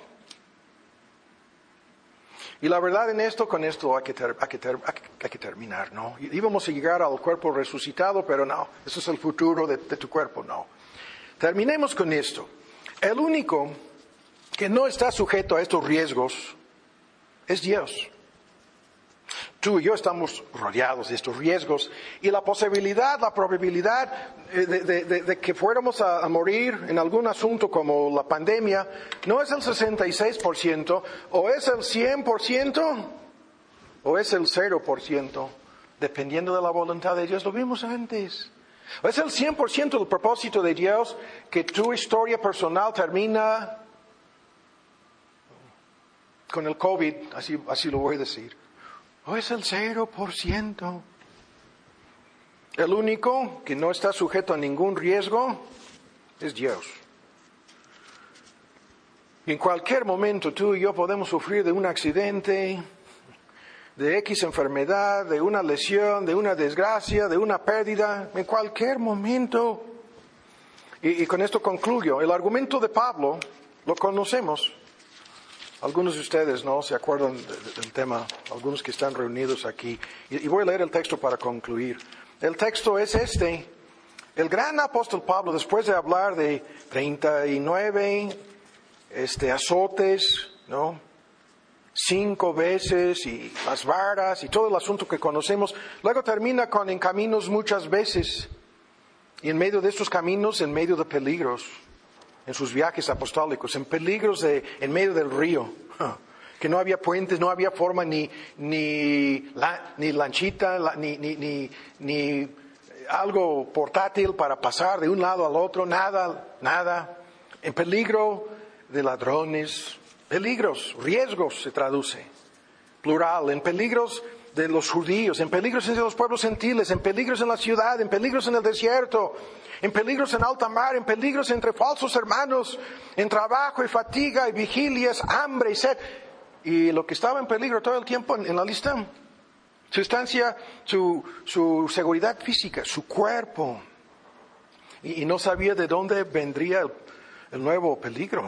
Y la verdad en esto, con esto hay que, ter, hay que, ter, hay que, hay que terminar, ¿no? Íbamos a llegar al cuerpo resucitado, pero no, eso es el futuro de, de tu cuerpo, no. Terminemos con esto. El único que no está sujeto a estos riesgos es Dios. Tú y yo estamos rodeados de estos riesgos y la posibilidad, la probabilidad de, de, de, de que fuéramos a, a morir en algún asunto como la pandemia no es el sesenta y seis por ciento, o es el cien por ciento, o es el cero por ciento, dependiendo de la voluntad de Dios. Lo vimos antes. O es el cien por ciento del propósito de Dios que tu historia personal termina con el COVID, así, así lo voy a decir. ¿O es el cero por ciento? El único que no está sujeto a ningún riesgo es Dios. Y en cualquier momento tú y yo podemos sufrir de un accidente, de X enfermedad, de una lesión, de una desgracia, de una pérdida. En cualquier momento. Y, y con esto concluyo. El argumento de Pablo lo conocemos. Algunos de ustedes no se acuerdan de, de, del tema, algunos que están reunidos aquí. Y, y voy a leer el texto para concluir. El texto es este. El gran apóstol Pablo, después de hablar de treinta y nueve este, azotes, ¿no? Cinco veces y las varas y todo el asunto que conocemos, luego termina con en caminos muchas veces. Y en medio de estos caminos, en medio de peligros, en sus viajes apostólicos, en peligros de, en medio del río, que no había puentes, no había forma ni, ni, la, ni lanchita, la, ni, ni, ni, ni algo portátil para pasar de un lado al otro, nada, nada. En peligro de ladrones, peligros, riesgos se traduce, plural, en peligros de los judíos, en peligros entre los pueblos gentiles, en peligros en la ciudad, en peligros en el desierto, en peligros en alta mar, en peligros entre falsos hermanos, en trabajo y fatiga y vigilias, hambre y sed. Y lo que estaba en peligro todo el tiempo en, en la lista, su estancia, su, su seguridad física, su cuerpo. Y, y no sabía de dónde vendría el, el nuevo peligro.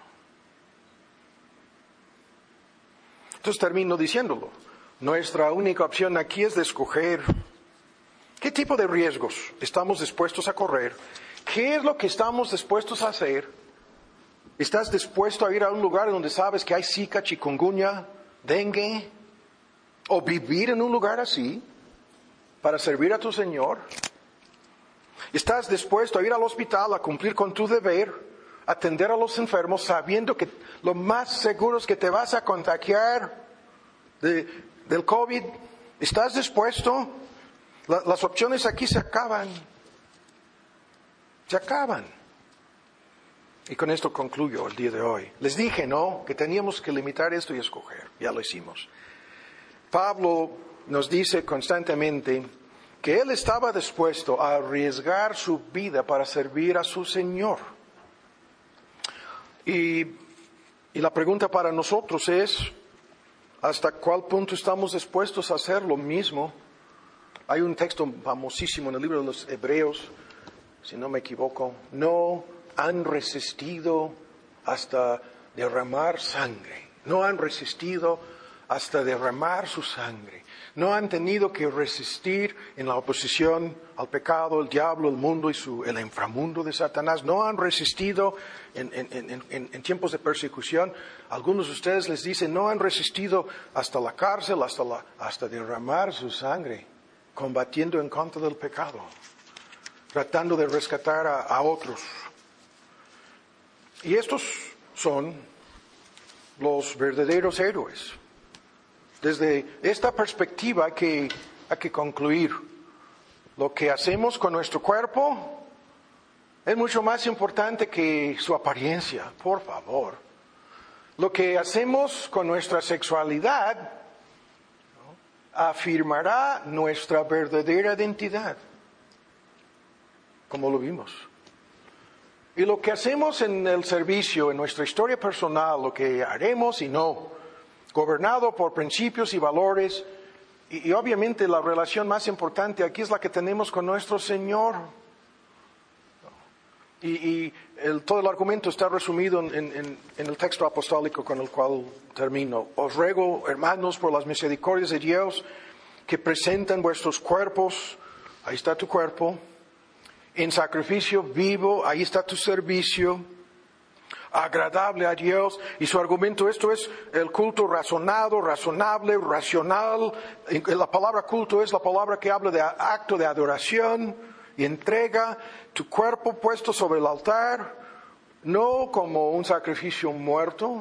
Entonces termino diciéndolo. Nuestra única opción aquí es de escoger qué tipo de riesgos estamos dispuestos a correr, qué es lo que estamos dispuestos a hacer. ¿Estás dispuesto a ir a un lugar donde sabes que hay zika, chikungunya, dengue? ¿O vivir en un lugar así para servir a tu Señor? ¿Estás dispuesto a ir al hospital a cumplir con tu deber, atender a los enfermos, sabiendo que lo más seguro es que te vas a contagiar de, del COVID? ¿Estás dispuesto? La, las opciones aquí se acaban. Se acaban. Y con esto concluyo el día de hoy. Les dije, ¿no?, que teníamos que limitar esto y escoger. Ya lo hicimos. Pablo nos dice constantemente que él estaba dispuesto a arriesgar su vida para servir a su Señor. Y, y la pregunta para nosotros es, ¿hasta cuál punto estamos dispuestos a hacer lo mismo? Hay un texto famosísimo en el libro de los Hebreos, si no me equivoco, no han resistido hasta derramar sangre, no han resistido hasta derramar su sangre, no han tenido que resistir en la oposición al pecado, el diablo, el mundo y su, el inframundo de Satanás, no han resistido en, en, en, en, en tiempos de persecución. Algunos de ustedes les dicen, no han resistido hasta la cárcel, hasta, la, hasta derramar su sangre, combatiendo en contra del pecado, tratando de rescatar a, a otros. Y estos son los verdaderos héroes. Desde esta perspectiva hay que, hay que concluir. Lo que hacemos con nuestro cuerpo es mucho más importante que su apariencia, por favor. Lo que hacemos con nuestra sexualidad, ¿no?, afirmará nuestra verdadera identidad, como lo vimos. Y lo que hacemos en el servicio, en nuestra historia personal, lo que haremos y no, gobernado por principios y valores, y, y obviamente la relación más importante aquí es la que tenemos con nuestro Señor. Y, y el, todo el argumento está resumido en, en, en el texto apostólico con el cual termino. Os ruego, hermanos, por las misericordias de Dios, que presenten vuestros cuerpos, ahí está tu cuerpo, en sacrificio vivo, ahí está tu servicio, agradable a Dios. Y su argumento, esto es el culto razonado, razonable, racional. La palabra culto es la palabra que habla de acto de adoración y entrega. Tu cuerpo puesto sobre el altar, no como un sacrificio muerto,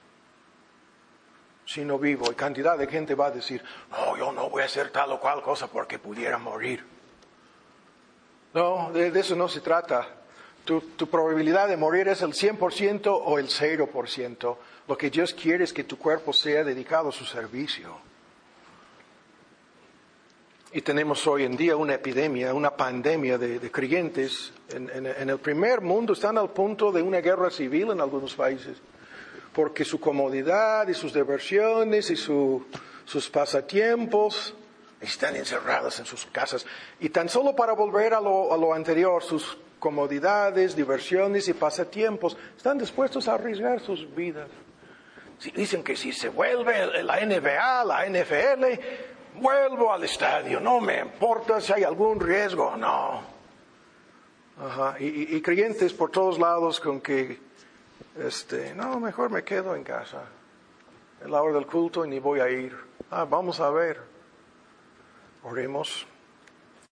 sino vivo. Y cantidad de gente va a decir, no, yo no voy a hacer tal o cual cosa porque pudiera morir. No, de, de eso no se trata. Tu, tu probabilidad de morir es el cien por ciento o el cero por ciento. Lo que Dios quiere es que tu cuerpo sea dedicado a su servicio. Y tenemos hoy en día una epidemia, una pandemia de, de creyentes. En, en, en el primer mundo están al punto de una guerra civil en algunos países. Porque su comodidad y sus diversiones y su, sus pasatiempos están encerrados en sus casas. Y tan solo para volver a lo, a lo anterior, sus comodidades, diversiones y pasatiempos. Están dispuestos a arriesgar sus vidas. Si dicen que si se vuelve la N B A, la N F L, vuelvo al estadio. No me importa si hay algún riesgo, no. Ajá. Y, y, y creyentes por todos lados con que, este, no, mejor me quedo en casa. Es la hora del culto y ni voy a ir. Ah, vamos a ver. Oremos.